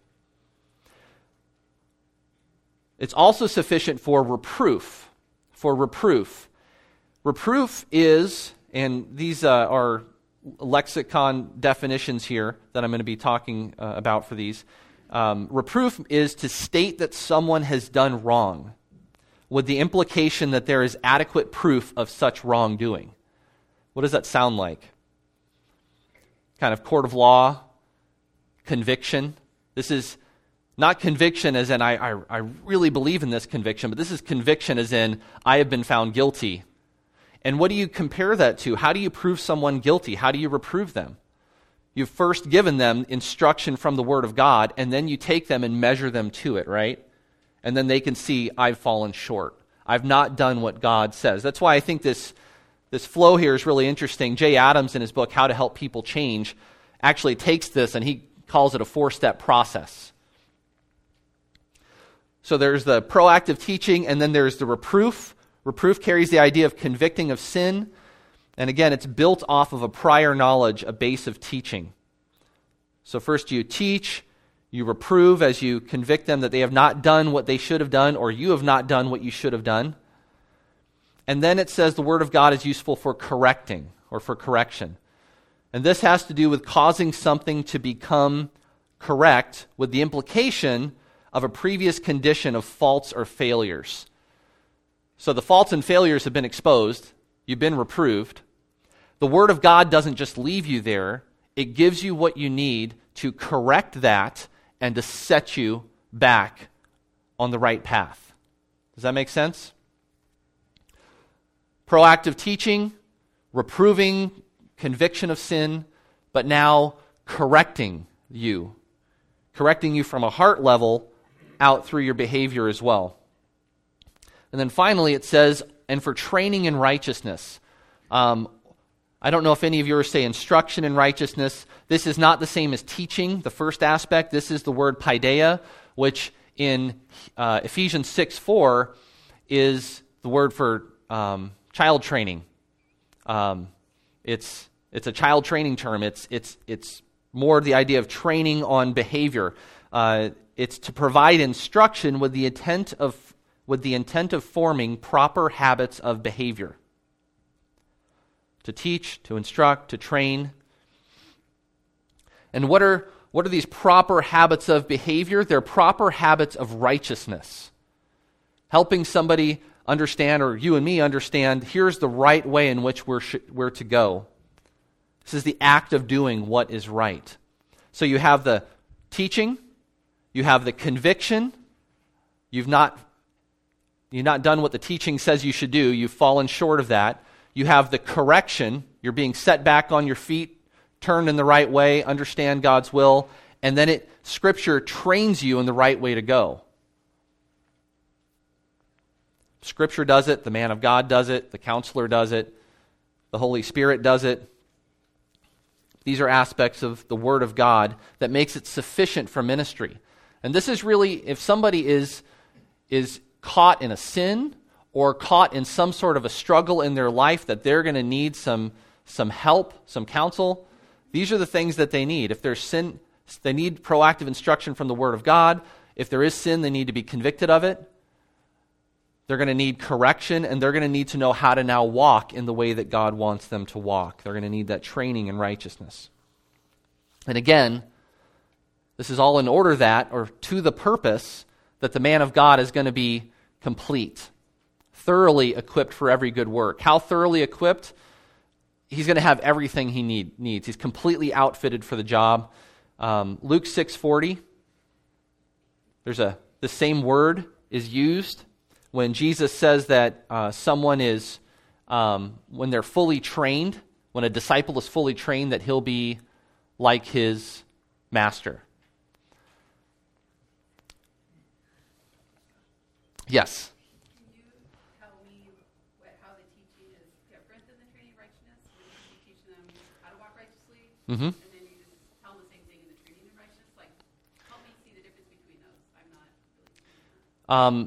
It's also sufficient for reproof. For reproof. Reproof is, and these uh, are lexicon definitions here that I'm going to be talking uh, about for these. Um, reproof is to state that someone has done wrong, with the implication that there is adequate proof of such wrongdoing. What does that sound like? Kind of court of law, conviction. This is not conviction as in I, I, I really believe in this conviction, but this is conviction as in I have been found guilty. And what do you compare that to? How do you prove someone guilty? How do you reprove them? You've first given them instruction from the Word of God, and then you take them and measure them to it, right? And then they can see, I've fallen short. I've not done what God says. That's why I think this, this flow here is really interesting. Jay Adams, in his book, How to Help People Change, actually takes this and he calls it a four-step process. So there's the proactive teaching, and then there's the reproof. Reproof carries the idea of convicting of sin. And again, it's built off of a prior knowledge, a base of teaching. So first you teach, you reprove as you convict them that they have not done what they should have done, or you have not done what you should have done. And then it says the Word of God is useful for correcting, or for correction. And this has to do with causing something to become correct with the implication of a previous condition of faults or failures. So the faults and failures have been exposed. You've been reproved. The Word of God doesn't just leave you there. It gives you what you need to correct that and to set you back on the right path. Does that make sense? Proactive teaching, reproving, conviction of sin, but now correcting you. Correcting you from a heart level out through your behavior as well. And then finally it says, and for training in righteousness. Um, I don't know if any of you say instruction in righteousness. This is not the same as teaching, the first aspect. This is the word paideia, which in uh, Ephesians six four is the word for um, child training. Um, it's it's a child training term. It's it's it's more the idea of training on behavior. Uh, it's to provide instruction with the intent of with the intent of forming proper habits of behavior. To teach, to instruct, to train. And what are what are these proper habits of behavior? They're proper habits of righteousness. Helping somebody understand, or you and me understand, here's the right way in which we're, sh- we're to go. This is the act of doing what is right. So you have the teaching, you have the conviction, you've not You've not done what the teaching says you should do. You've fallen short of that. You have the correction. You're being set back on your feet, turned in the right way, understand God's will, and then it Scripture trains you in the right way to go. Scripture does it. The man of God does it. The counselor does it. The Holy Spirit does it. These are aspects of the Word of God that makes it sufficient for ministry. And this is really, if somebody is is caught in a sin, or caught in some sort of a struggle in their life that they're going to need some, some help, some counsel, these are the things that they need. If there's sin, they need proactive instruction from the Word of God. If there is sin, they need to be convicted of it. They're going to need correction, and they're going to need to know how to now walk in the way that God wants them to walk. They're going to need that training in righteousness. And again, this is all in order that, or to the purpose, that the man of God is going to be complete, thoroughly equipped for every good work. How thoroughly equipped? He's going to have everything he need, needs. He's completely outfitted for the job. Um, Luke six forty, there's a the same word is used when Jesus says that uh, someone is, um, when they're fully trained, when a disciple is fully trained, that he'll be like his master. Yes? Can you tell me what, how the teaching is different than the training of righteousness? When you teach them how to walk righteously, Mm-hmm. and then you just tell them the same thing in the training of righteousness? Like, help me see the difference between those. I'm not really seeing that. Um,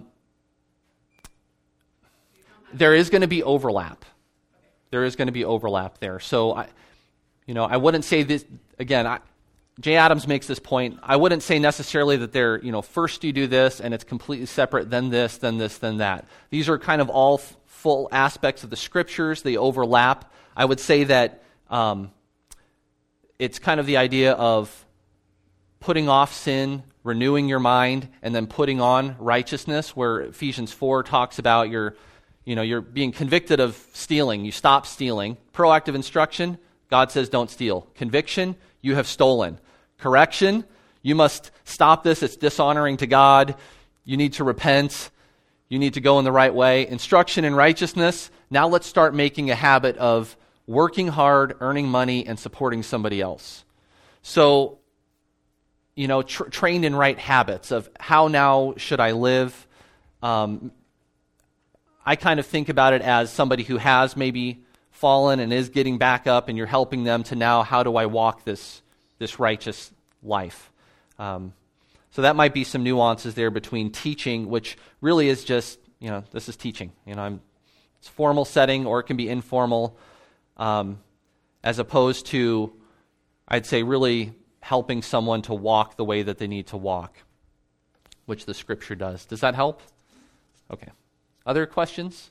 there is going to be overlap. Okay. There is going to be overlap there. So, I, you know, I wouldn't say this, again, I, Jay Adams makes this point. I wouldn't say necessarily that they're, you know, first you do this and it's completely separate, then this, then this, then that. These are kind of all f- full aspects of the Scriptures. They overlap. I would say that um, it's kind of the idea of putting off sin, renewing your mind, and then putting on righteousness, where Ephesians four talks about your, you know, you're being convicted of stealing. You stop stealing. Proactive instruction, God says don't steal. Conviction, you have stolen. Correction, you must stop this. It's dishonoring to God. You need to repent. You need to go in the right way. Instruction in righteousness, now let's start making a habit of working hard, earning money, and supporting somebody else. So, you know, tr- trained in right habits of how now should I live. Um, I kind of think about it as somebody who has maybe fallen and is getting back up, and you're helping them to now, how do I walk this this righteous life? Um, so that might be some nuances there between teaching, which really is just, you know, this is teaching. You know, I'm, it's formal setting, or it can be informal, um, as opposed to, I'd say, really helping someone to walk the way that they need to walk, which the Scripture does. Does that help? Okay. Other questions?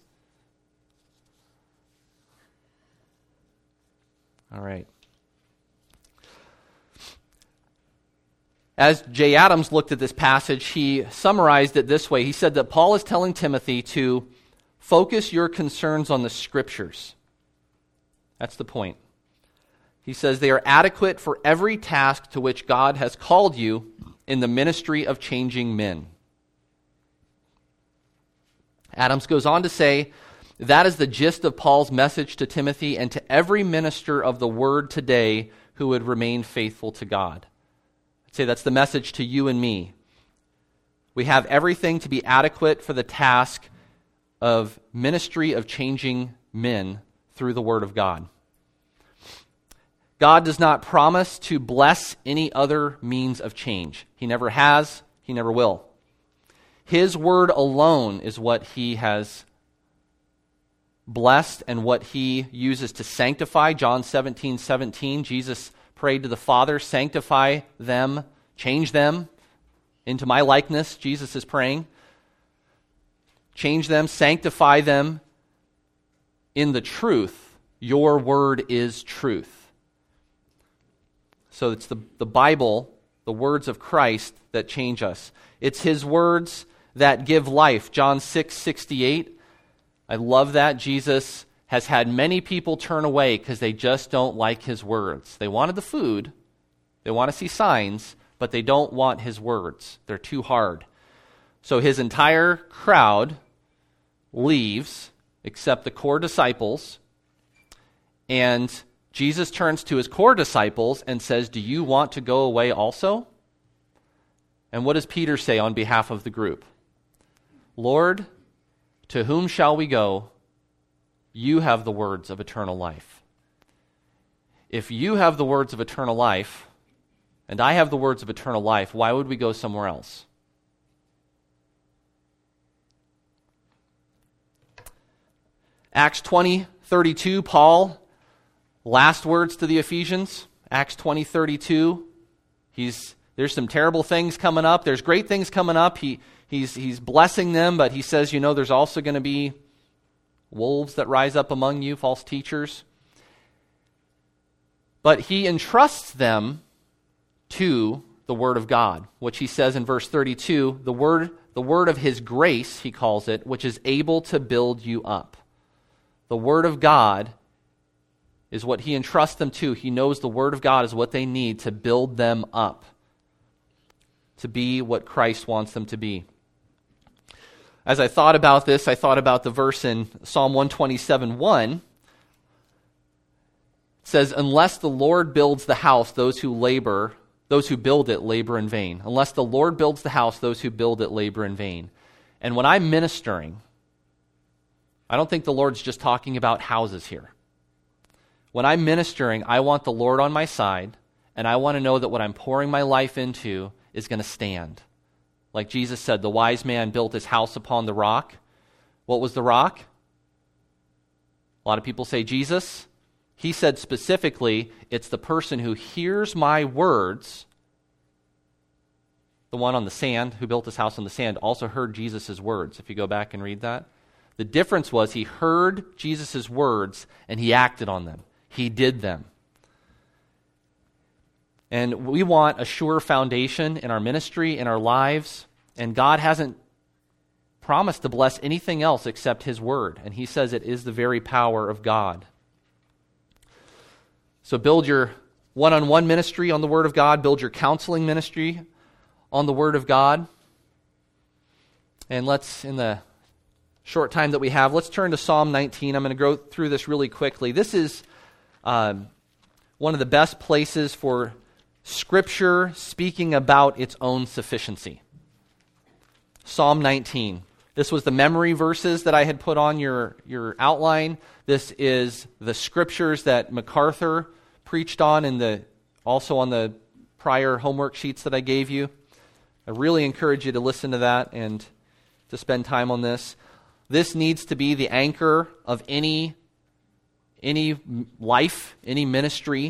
All right. As Jay Adams looked at this passage, he summarized it this way. He said that Paul is telling Timothy to focus your concerns on the Scriptures. That's the point. He says they are adequate for every task to which God has called you in the ministry of changing men. Adams goes on to say, that is the gist of Paul's message to Timothy and to every minister of the Word today who would remain faithful to God. I'd say that's the message to you and me. We have everything to be adequate for the task of ministry of changing men through the Word of God. God does not promise to bless any other means of change. He never has, He never will. His Word alone is what He has blessed and what He uses to sanctify. John seventeen seventeen, Jesus prayed to the Father, sanctify them, change them into my likeness. Jesus is praying. Change them, sanctify them in the truth. Your word is truth. So it's the, the Bible, the words of Christ, that change us. It's His words that give life. John six sixty-eight. I love that. Jesus has had many people turn away because they just don't like His words. They wanted the food. They want to see signs, but they don't want His words. They're too hard. So His entire crowd leaves, except the core disciples, and Jesus turns to His core disciples and says, do you want to go away also? And what does Peter say on behalf of the group? Lord, to whom shall we go? You have the words of eternal life. If you have the words of eternal life, and I have the words of eternal life, why would we go somewhere else? Acts twenty thirty-two, Paul, last words to the Ephesians. Acts twenty thirty-two. He's there's some terrible things coming up. There's great things coming up. He he's he's blessing them, but he says, you know, there's also going to be wolves that rise up among you, false teachers. But he entrusts them to the Word of God, which he says in verse thirty-two, the word, the word of his grace, he calls it, which is able to build you up. The Word of God is what he entrusts them to. He knows the Word of God is what they need to build them up, to be what Christ wants them to be. As I thought about this, I thought about the verse in Psalm one twenty-seven one. It says, unless the Lord builds the house, those who labor, those who build it labor in vain. Unless the Lord builds the house, those who build it labor in vain. And when I'm ministering, I don't think the Lord's just talking about houses here. When I'm ministering, I want the Lord on my side, and I want to know that what I'm pouring my life into is going to stand. Like Jesus said, the wise man built his house upon the rock. What was the rock? A lot of people say Jesus. He said specifically, it's the person who hears my words. The one on the sand, who built his house on the sand, also heard Jesus' words, if you go back and read that. The difference was he heard Jesus' words and he acted on them. He did them. And we want a sure foundation in our ministry, in our lives, and God hasn't promised to bless anything else except his word, and he says it is the very power of God. So build your one-on-one ministry on the Word of God, build your counseling ministry on the Word of God, and let's, in the short time that we have, let's turn to Psalm nineteen. I'm going to go through this really quickly. This is um, one of the best places for Scripture speaking about its own sufficiency. Psalm nineteen. This was the memory verses that I had put on your, your outline. This is the scriptures that MacArthur preached on in the also on the prior homework sheets that I gave you. I really encourage you to listen to that and to spend time on this. This needs to be the anchor of any, any life, any ministry.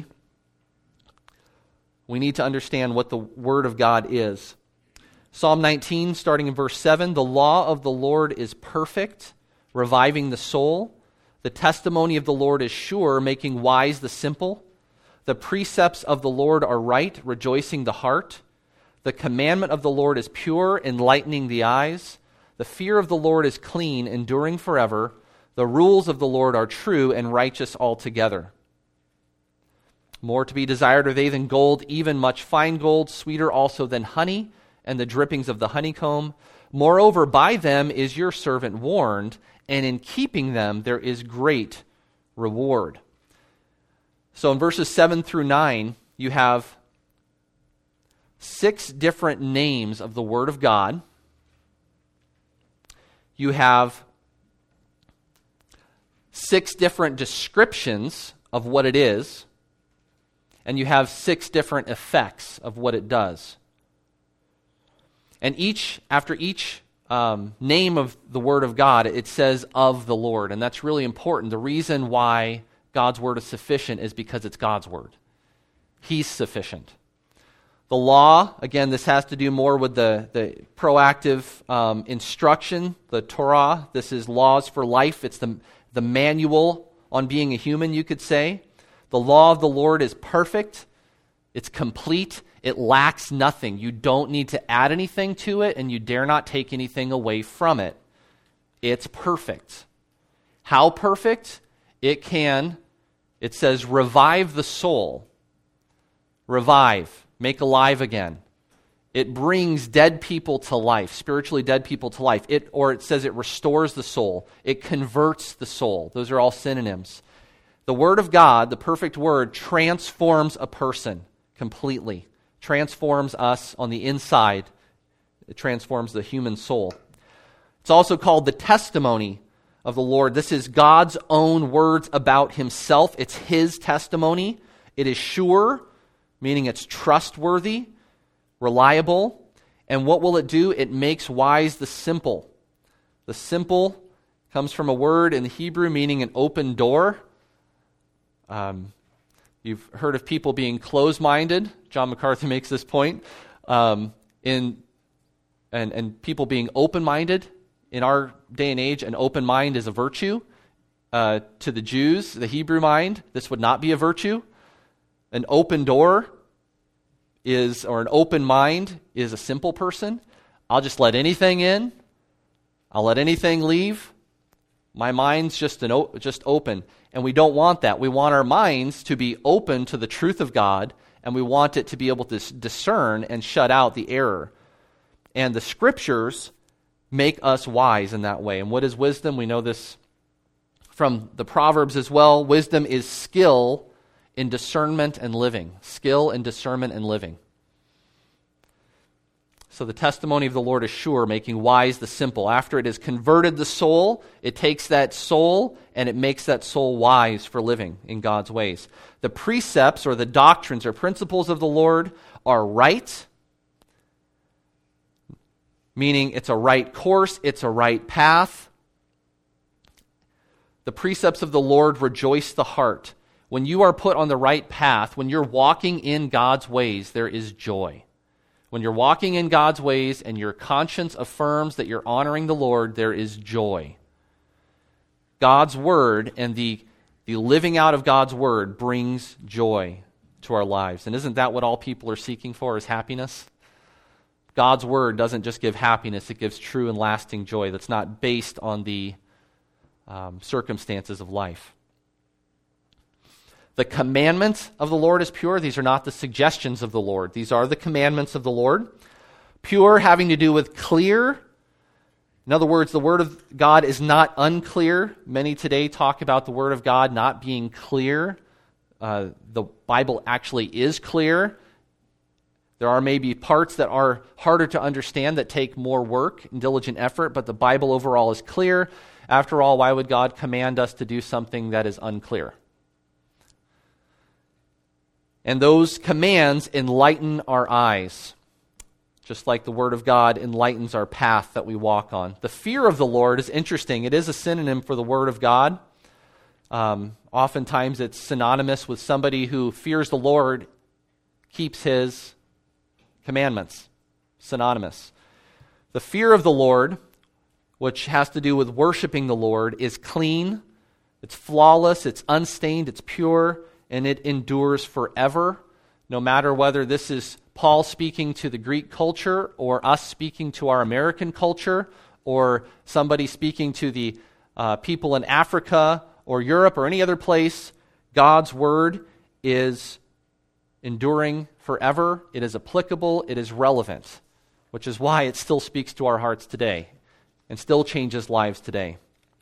We need to understand what the Word of God is. Psalm nineteen, starting in verse seven, the law of the Lord is perfect, reviving the soul. The testimony of the Lord is sure, making wise the simple. The precepts of the Lord are right, rejoicing the heart. The commandment of the Lord is pure, enlightening the eyes. The fear of the Lord is clean, enduring forever. The rules of the Lord are true and righteous altogether. More to be desired are they than gold, even much fine gold, sweeter also than honey, and the drippings of the honeycomb. Moreover, by them is your servant warned, and in keeping them there is great reward. So in verses seven through nine, you have six different names of the Word of God. You have six different descriptions of what it is, and you have six different effects of what it does. And each, after each um, name of the Word of God, it says of the Lord, and that's really important. The reason why God's Word is sufficient is because it's God's Word. He's sufficient. The law, again, this has to do more with the, the proactive um, instruction, the Torah. This is laws for life. It's the, the manual on being a human, you could say. The law of the Lord is perfect. It's complete. It lacks nothing. You don't need to add anything to it, and you dare not take anything away from it. It's perfect. How perfect? It can, it says, revive the soul. Revive. Make alive again. It brings dead people to life, spiritually dead people to life. It, or it says it restores the soul. It converts the soul. Those are all synonyms. The Word of God, the perfect Word, transforms a person completely. Transforms us on the inside. It transforms the human soul. It's also called the testimony of the Lord. This is God's own words about himself. It's his testimony. It is sure, meaning it's trustworthy, reliable. And what will it do? It makes wise the simple. The simple comes from a word in the Hebrew meaning an open door. Um, you've heard of people being closed-minded. John MacArthur makes this point. Um, in and, and people being open-minded. In our day and age, an open mind is a virtue. Uh, to the Jews, the Hebrew mind, this would not be a virtue. An open door is, or an open mind is a simple person. I'll just let anything in. I'll let anything leave. My mind's just an o- just open. And we don't want that. We want our minds to be open to the truth of God, and we want it to be able to s- discern and shut out the error. And the Scriptures make us wise in that way. And what is wisdom? We know this from the Proverbs as well. Wisdom is skill in discernment and living. Skill in discernment and living. So the testimony of the Lord is sure, making wise the simple. After it has converted the soul, it takes that soul and it makes that soul wise for living in God's ways. The precepts or the doctrines or principles of the Lord are right, meaning it's a right course, it's a right path. The precepts of the Lord rejoice the heart. When you are put on the right path, when you're walking in God's ways, there is joy. When you're walking in God's ways and your conscience affirms that you're honoring the Lord, there is joy. God's word and the, the living out of God's word brings joy to our lives. And isn't that what all people are seeking for, is happiness? God's word doesn't just give happiness, it gives true and lasting joy that's not based on the um, circumstances of life. The commandments of the Lord is pure. These are not the suggestions of the Lord. These are the commandments of the Lord. Pure, having to do with clear. In other words, the Word of God is not unclear. Many today talk about the Word of God not being clear. Uh, the Bible actually is clear. There are maybe parts that are harder to understand that take more work and diligent effort, but the Bible overall is clear. After all, why would God command us to do something that is unclear? And those commands enlighten our eyes, just like the Word of God enlightens our path that we walk on. The fear of the Lord is interesting. It is a synonym for the Word of God. Um, oftentimes it's synonymous with somebody who fears the Lord, keeps His commandments. Synonymous. The fear of the Lord, which has to do with worshiping the Lord, is clean, it's flawless, it's unstained, it's pure, and it endures forever, no matter whether this is Paul speaking to the Greek culture or us speaking to our American culture or somebody speaking to the uh, people in Africa or Europe or any other place. God's word is enduring forever. It is applicable. It is relevant, which is why it still speaks to our hearts today and still changes lives today.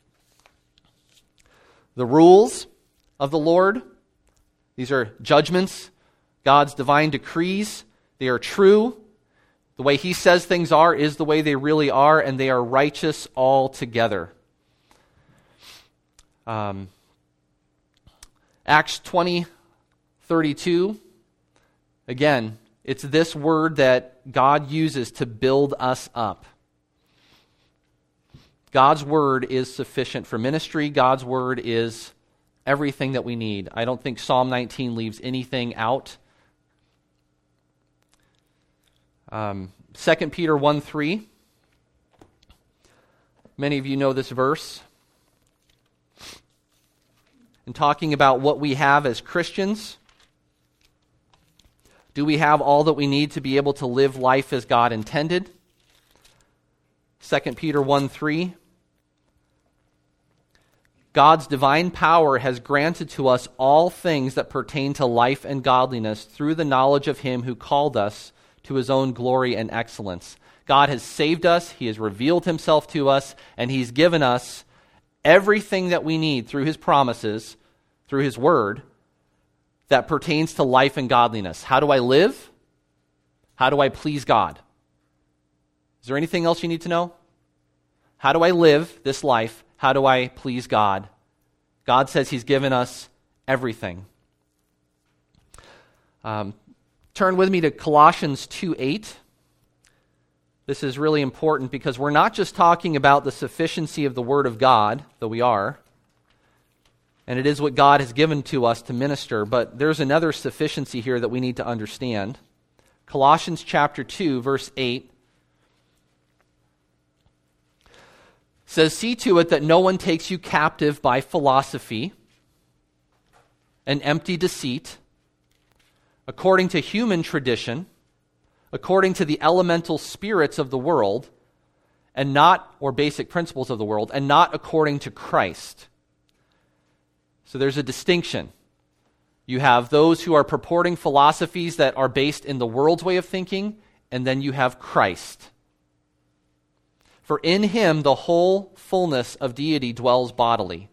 The rules of the Lord, these are judgments, God's divine decrees. They are true. The way He says things are is the way they really are, and they are righteous altogether. Um, Acts twenty thirty-two. Again, it's this word that God uses to build us up. God's word is sufficient for ministry. God's word is everything that we need. I don't think Psalm nineteen leaves anything out. Um, Second Peter one three. Many of you know this verse. In talking about what we have as Christians, do we have all that we need to be able to live life as God intended? Second Peter one three. God's divine power has granted to us all things that pertain to life and godliness through the knowledge of Him who called us to His own glory and excellence. God has saved us, He has revealed Himself to us, and He's given us everything that we need through His promises, through His word, that pertains to life and godliness. How do I live? How do I please God? Is there anything else you need to know? How do I live this life? How do I please God? God says He's given us everything. Um, turn with me to Colossians two eight. This is really important because we're not just talking about the sufficiency of the Word of God, though we are, and it is what God has given to us to minister, but there's another sufficiency here that we need to understand. Colossians chapter two, verse eight says, "See to it that no one takes you captive by philosophy and empty deceit, according to human tradition, according to the elemental spirits of the world, and not, or basic principles of the world, and not according to Christ." So there's a distinction. You have those who are purporting philosophies that are based in the world's way of thinking, and then you have Christ. For in him the whole fullness of deity dwells bodily.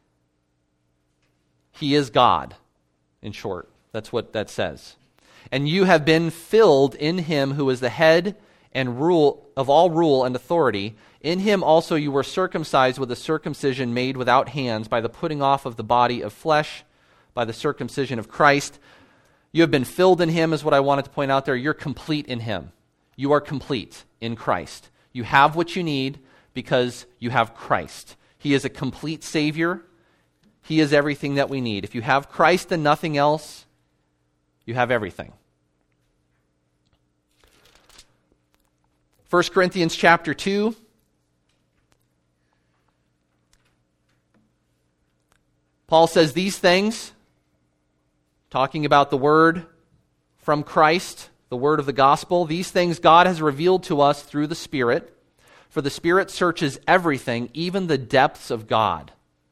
He is God, in short. That's what that says. And you have been filled in him who is the head and rule of all rule and authority. In him also you were circumcised with a circumcision made without hands, by the putting off of the body of flesh, by the circumcision of Christ. You have been filled in him, is what I wanted to point out there. You're complete in him. You are complete in Christ. You have what you need because you have Christ. He is a complete Savior. He is everything that we need. If you have Christ and nothing else, you have everything. First Corinthians chapter two. Paul says these things, talking about the word from Christ, the word of the gospel. These things God has revealed to us through the Spirit, for the Spirit searches everything, even the depths of God.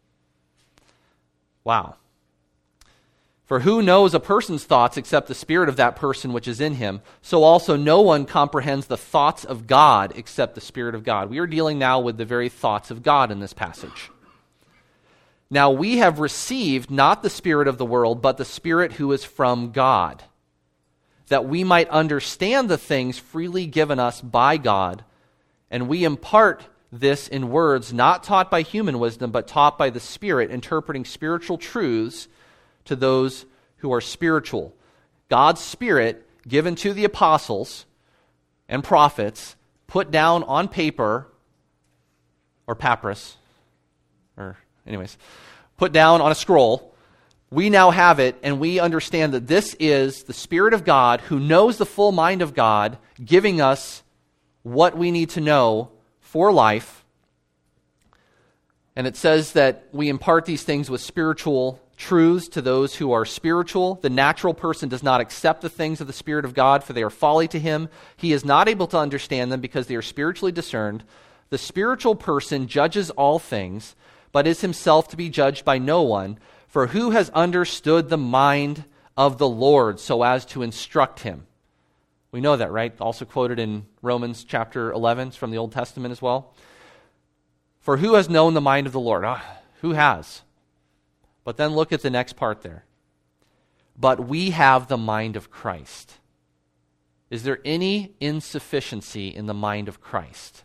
Wow. For who knows a person's thoughts except the spirit of that person which is in him? So also no one comprehends the thoughts of God except the Spirit of God. We are dealing now with the very thoughts of God in this passage. Now we have received not the spirit of the world, but the Spirit who is from God, that we might understand the things freely given us by God, and we impart this in words not taught by human wisdom, but taught by the Spirit, interpreting spiritual truths to those who are spiritual. God's Spirit given to the apostles and prophets, put down on paper, or papyrus, or anyways, put down on a scroll. We now have it, and we understand that this is the Spirit of God who knows the full mind of God, giving us what we need to know for life. And it says that we impart these things with spiritual truths to those who are spiritual. The natural person does not accept the things of the Spirit of God, for they are folly to him. He is not able to understand them because they are spiritually discerned. The spiritual person judges all things, but is himself to be judged by no one. For who has understood the mind of the Lord so as to instruct him? We know that, right? Also quoted in Romans chapter eleven, it's from the Old Testament as well. For who has known the mind of the Lord? Ah, who has? But then look at the next part there. But we have the mind of Christ. Is there any insufficiency in the mind of Christ?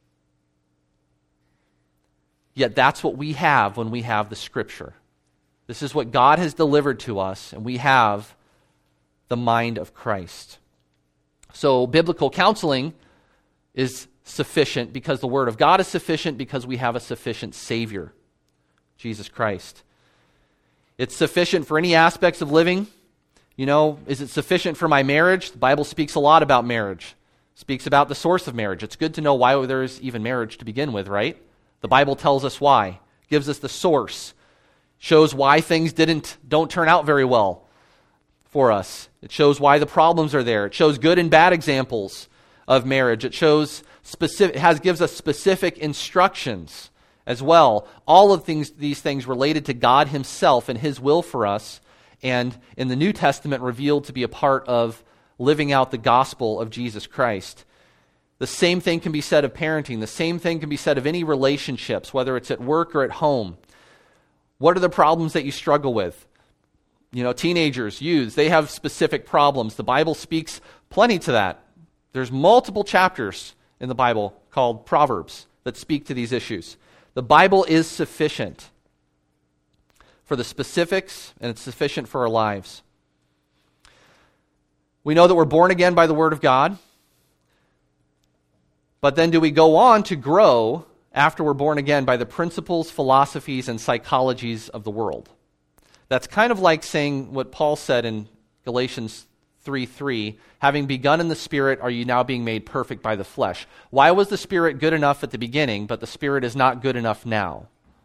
Yet that's what we have when we have the Scripture. This is what God has delivered to us, and we have the mind of Christ. So biblical counseling is sufficient because the Word of God is sufficient, because we have a sufficient Savior, Jesus Christ. It's sufficient for any aspects of living. You know, is it sufficient for my marriage? The Bible speaks a lot about marriage. It speaks about the source of marriage. It's good to know why there is even marriage to begin with, right? The Bible tells us why. Gives us the source. Shows why things didn't don't turn out very well for us. It shows why the problems are there. It shows good and bad examples of marriage. It shows specific has gives us specific instructions as well. All of things, these things related to God himself and his will for us, and in the New Testament revealed to be a part of living out the gospel of Jesus Christ. The same thing can be said of parenting. The same thing can be said of any relationships, whether it's at work or at home. What are the problems that you struggle with? You know, teenagers, youths, they have specific problems. The Bible speaks plenty to that. There's multiple chapters in the Bible called Proverbs that speak to these issues. The Bible is sufficient for the specifics, and it's sufficient for our lives. We know that we're born again by the Word of God. But then do we go on to grow after we're born again by the principles, philosophies, and psychologies of the world? That's kind of like saying what Paul said in Galatians three three, having begun in the Spirit, are you now being made perfect by the flesh? Why was the Spirit good enough at the beginning, but the Spirit is not good enough now?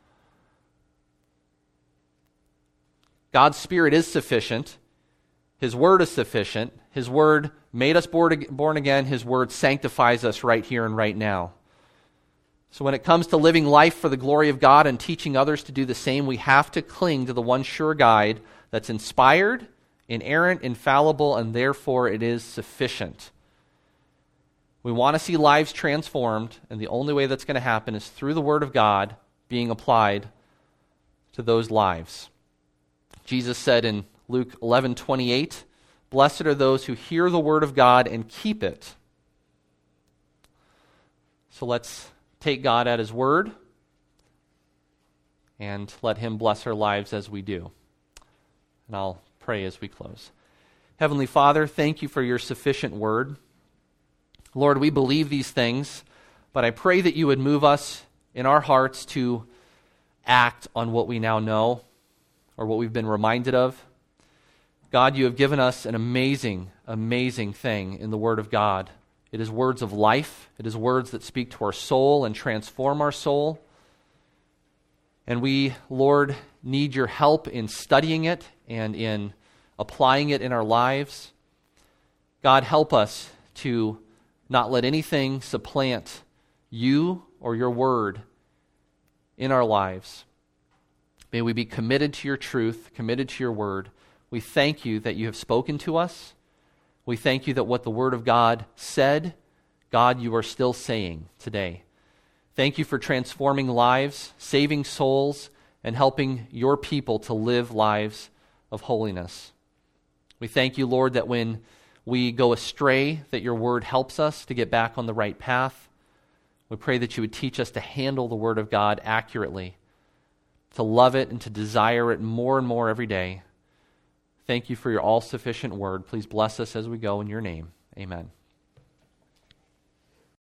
God's Spirit is sufficient. His Word is sufficient. His Word made us born again. His Word sanctifies us right here and right now. So when it comes to living life for the glory of God and teaching others to do the same, we have to cling to the one sure guide that's inspired, inerrant, infallible, and therefore it is sufficient. We want to see lives transformed, and the only way that's going to happen is through the Word of God being applied to those lives. Jesus said in Luke eleven twenty-eight, "Blessed are those who hear the Word of God and keep it." So let's take God at His Word and let Him bless our lives as we do. And I'll pray as we close. Heavenly Father, thank you for your sufficient Word. Lord, we believe these things, but I pray that you would move us in our hearts to act on what we now know or what we've been reminded of. God, you have given us an amazing, amazing thing in the Word of God. It is words of life. It is words that speak to our soul and transform our soul. And we, Lord, need your help in studying it and in applying it in our lives. God, help us to not let anything supplant you or your word in our lives. May we be committed to your truth, committed to your word. We thank you that you have spoken to us. We thank you that what the Word of God said, God, you are still saying today. Thank you for transforming lives, saving souls, and helping your people to live lives of holiness. We thank you, Lord, that when we go astray, that your Word helps us to get back on the right path. We pray that you would teach us to handle the Word of God accurately, to love it and to desire it more and more every day. Thank you for your all-sufficient word. Please bless us as we go in your name. Amen.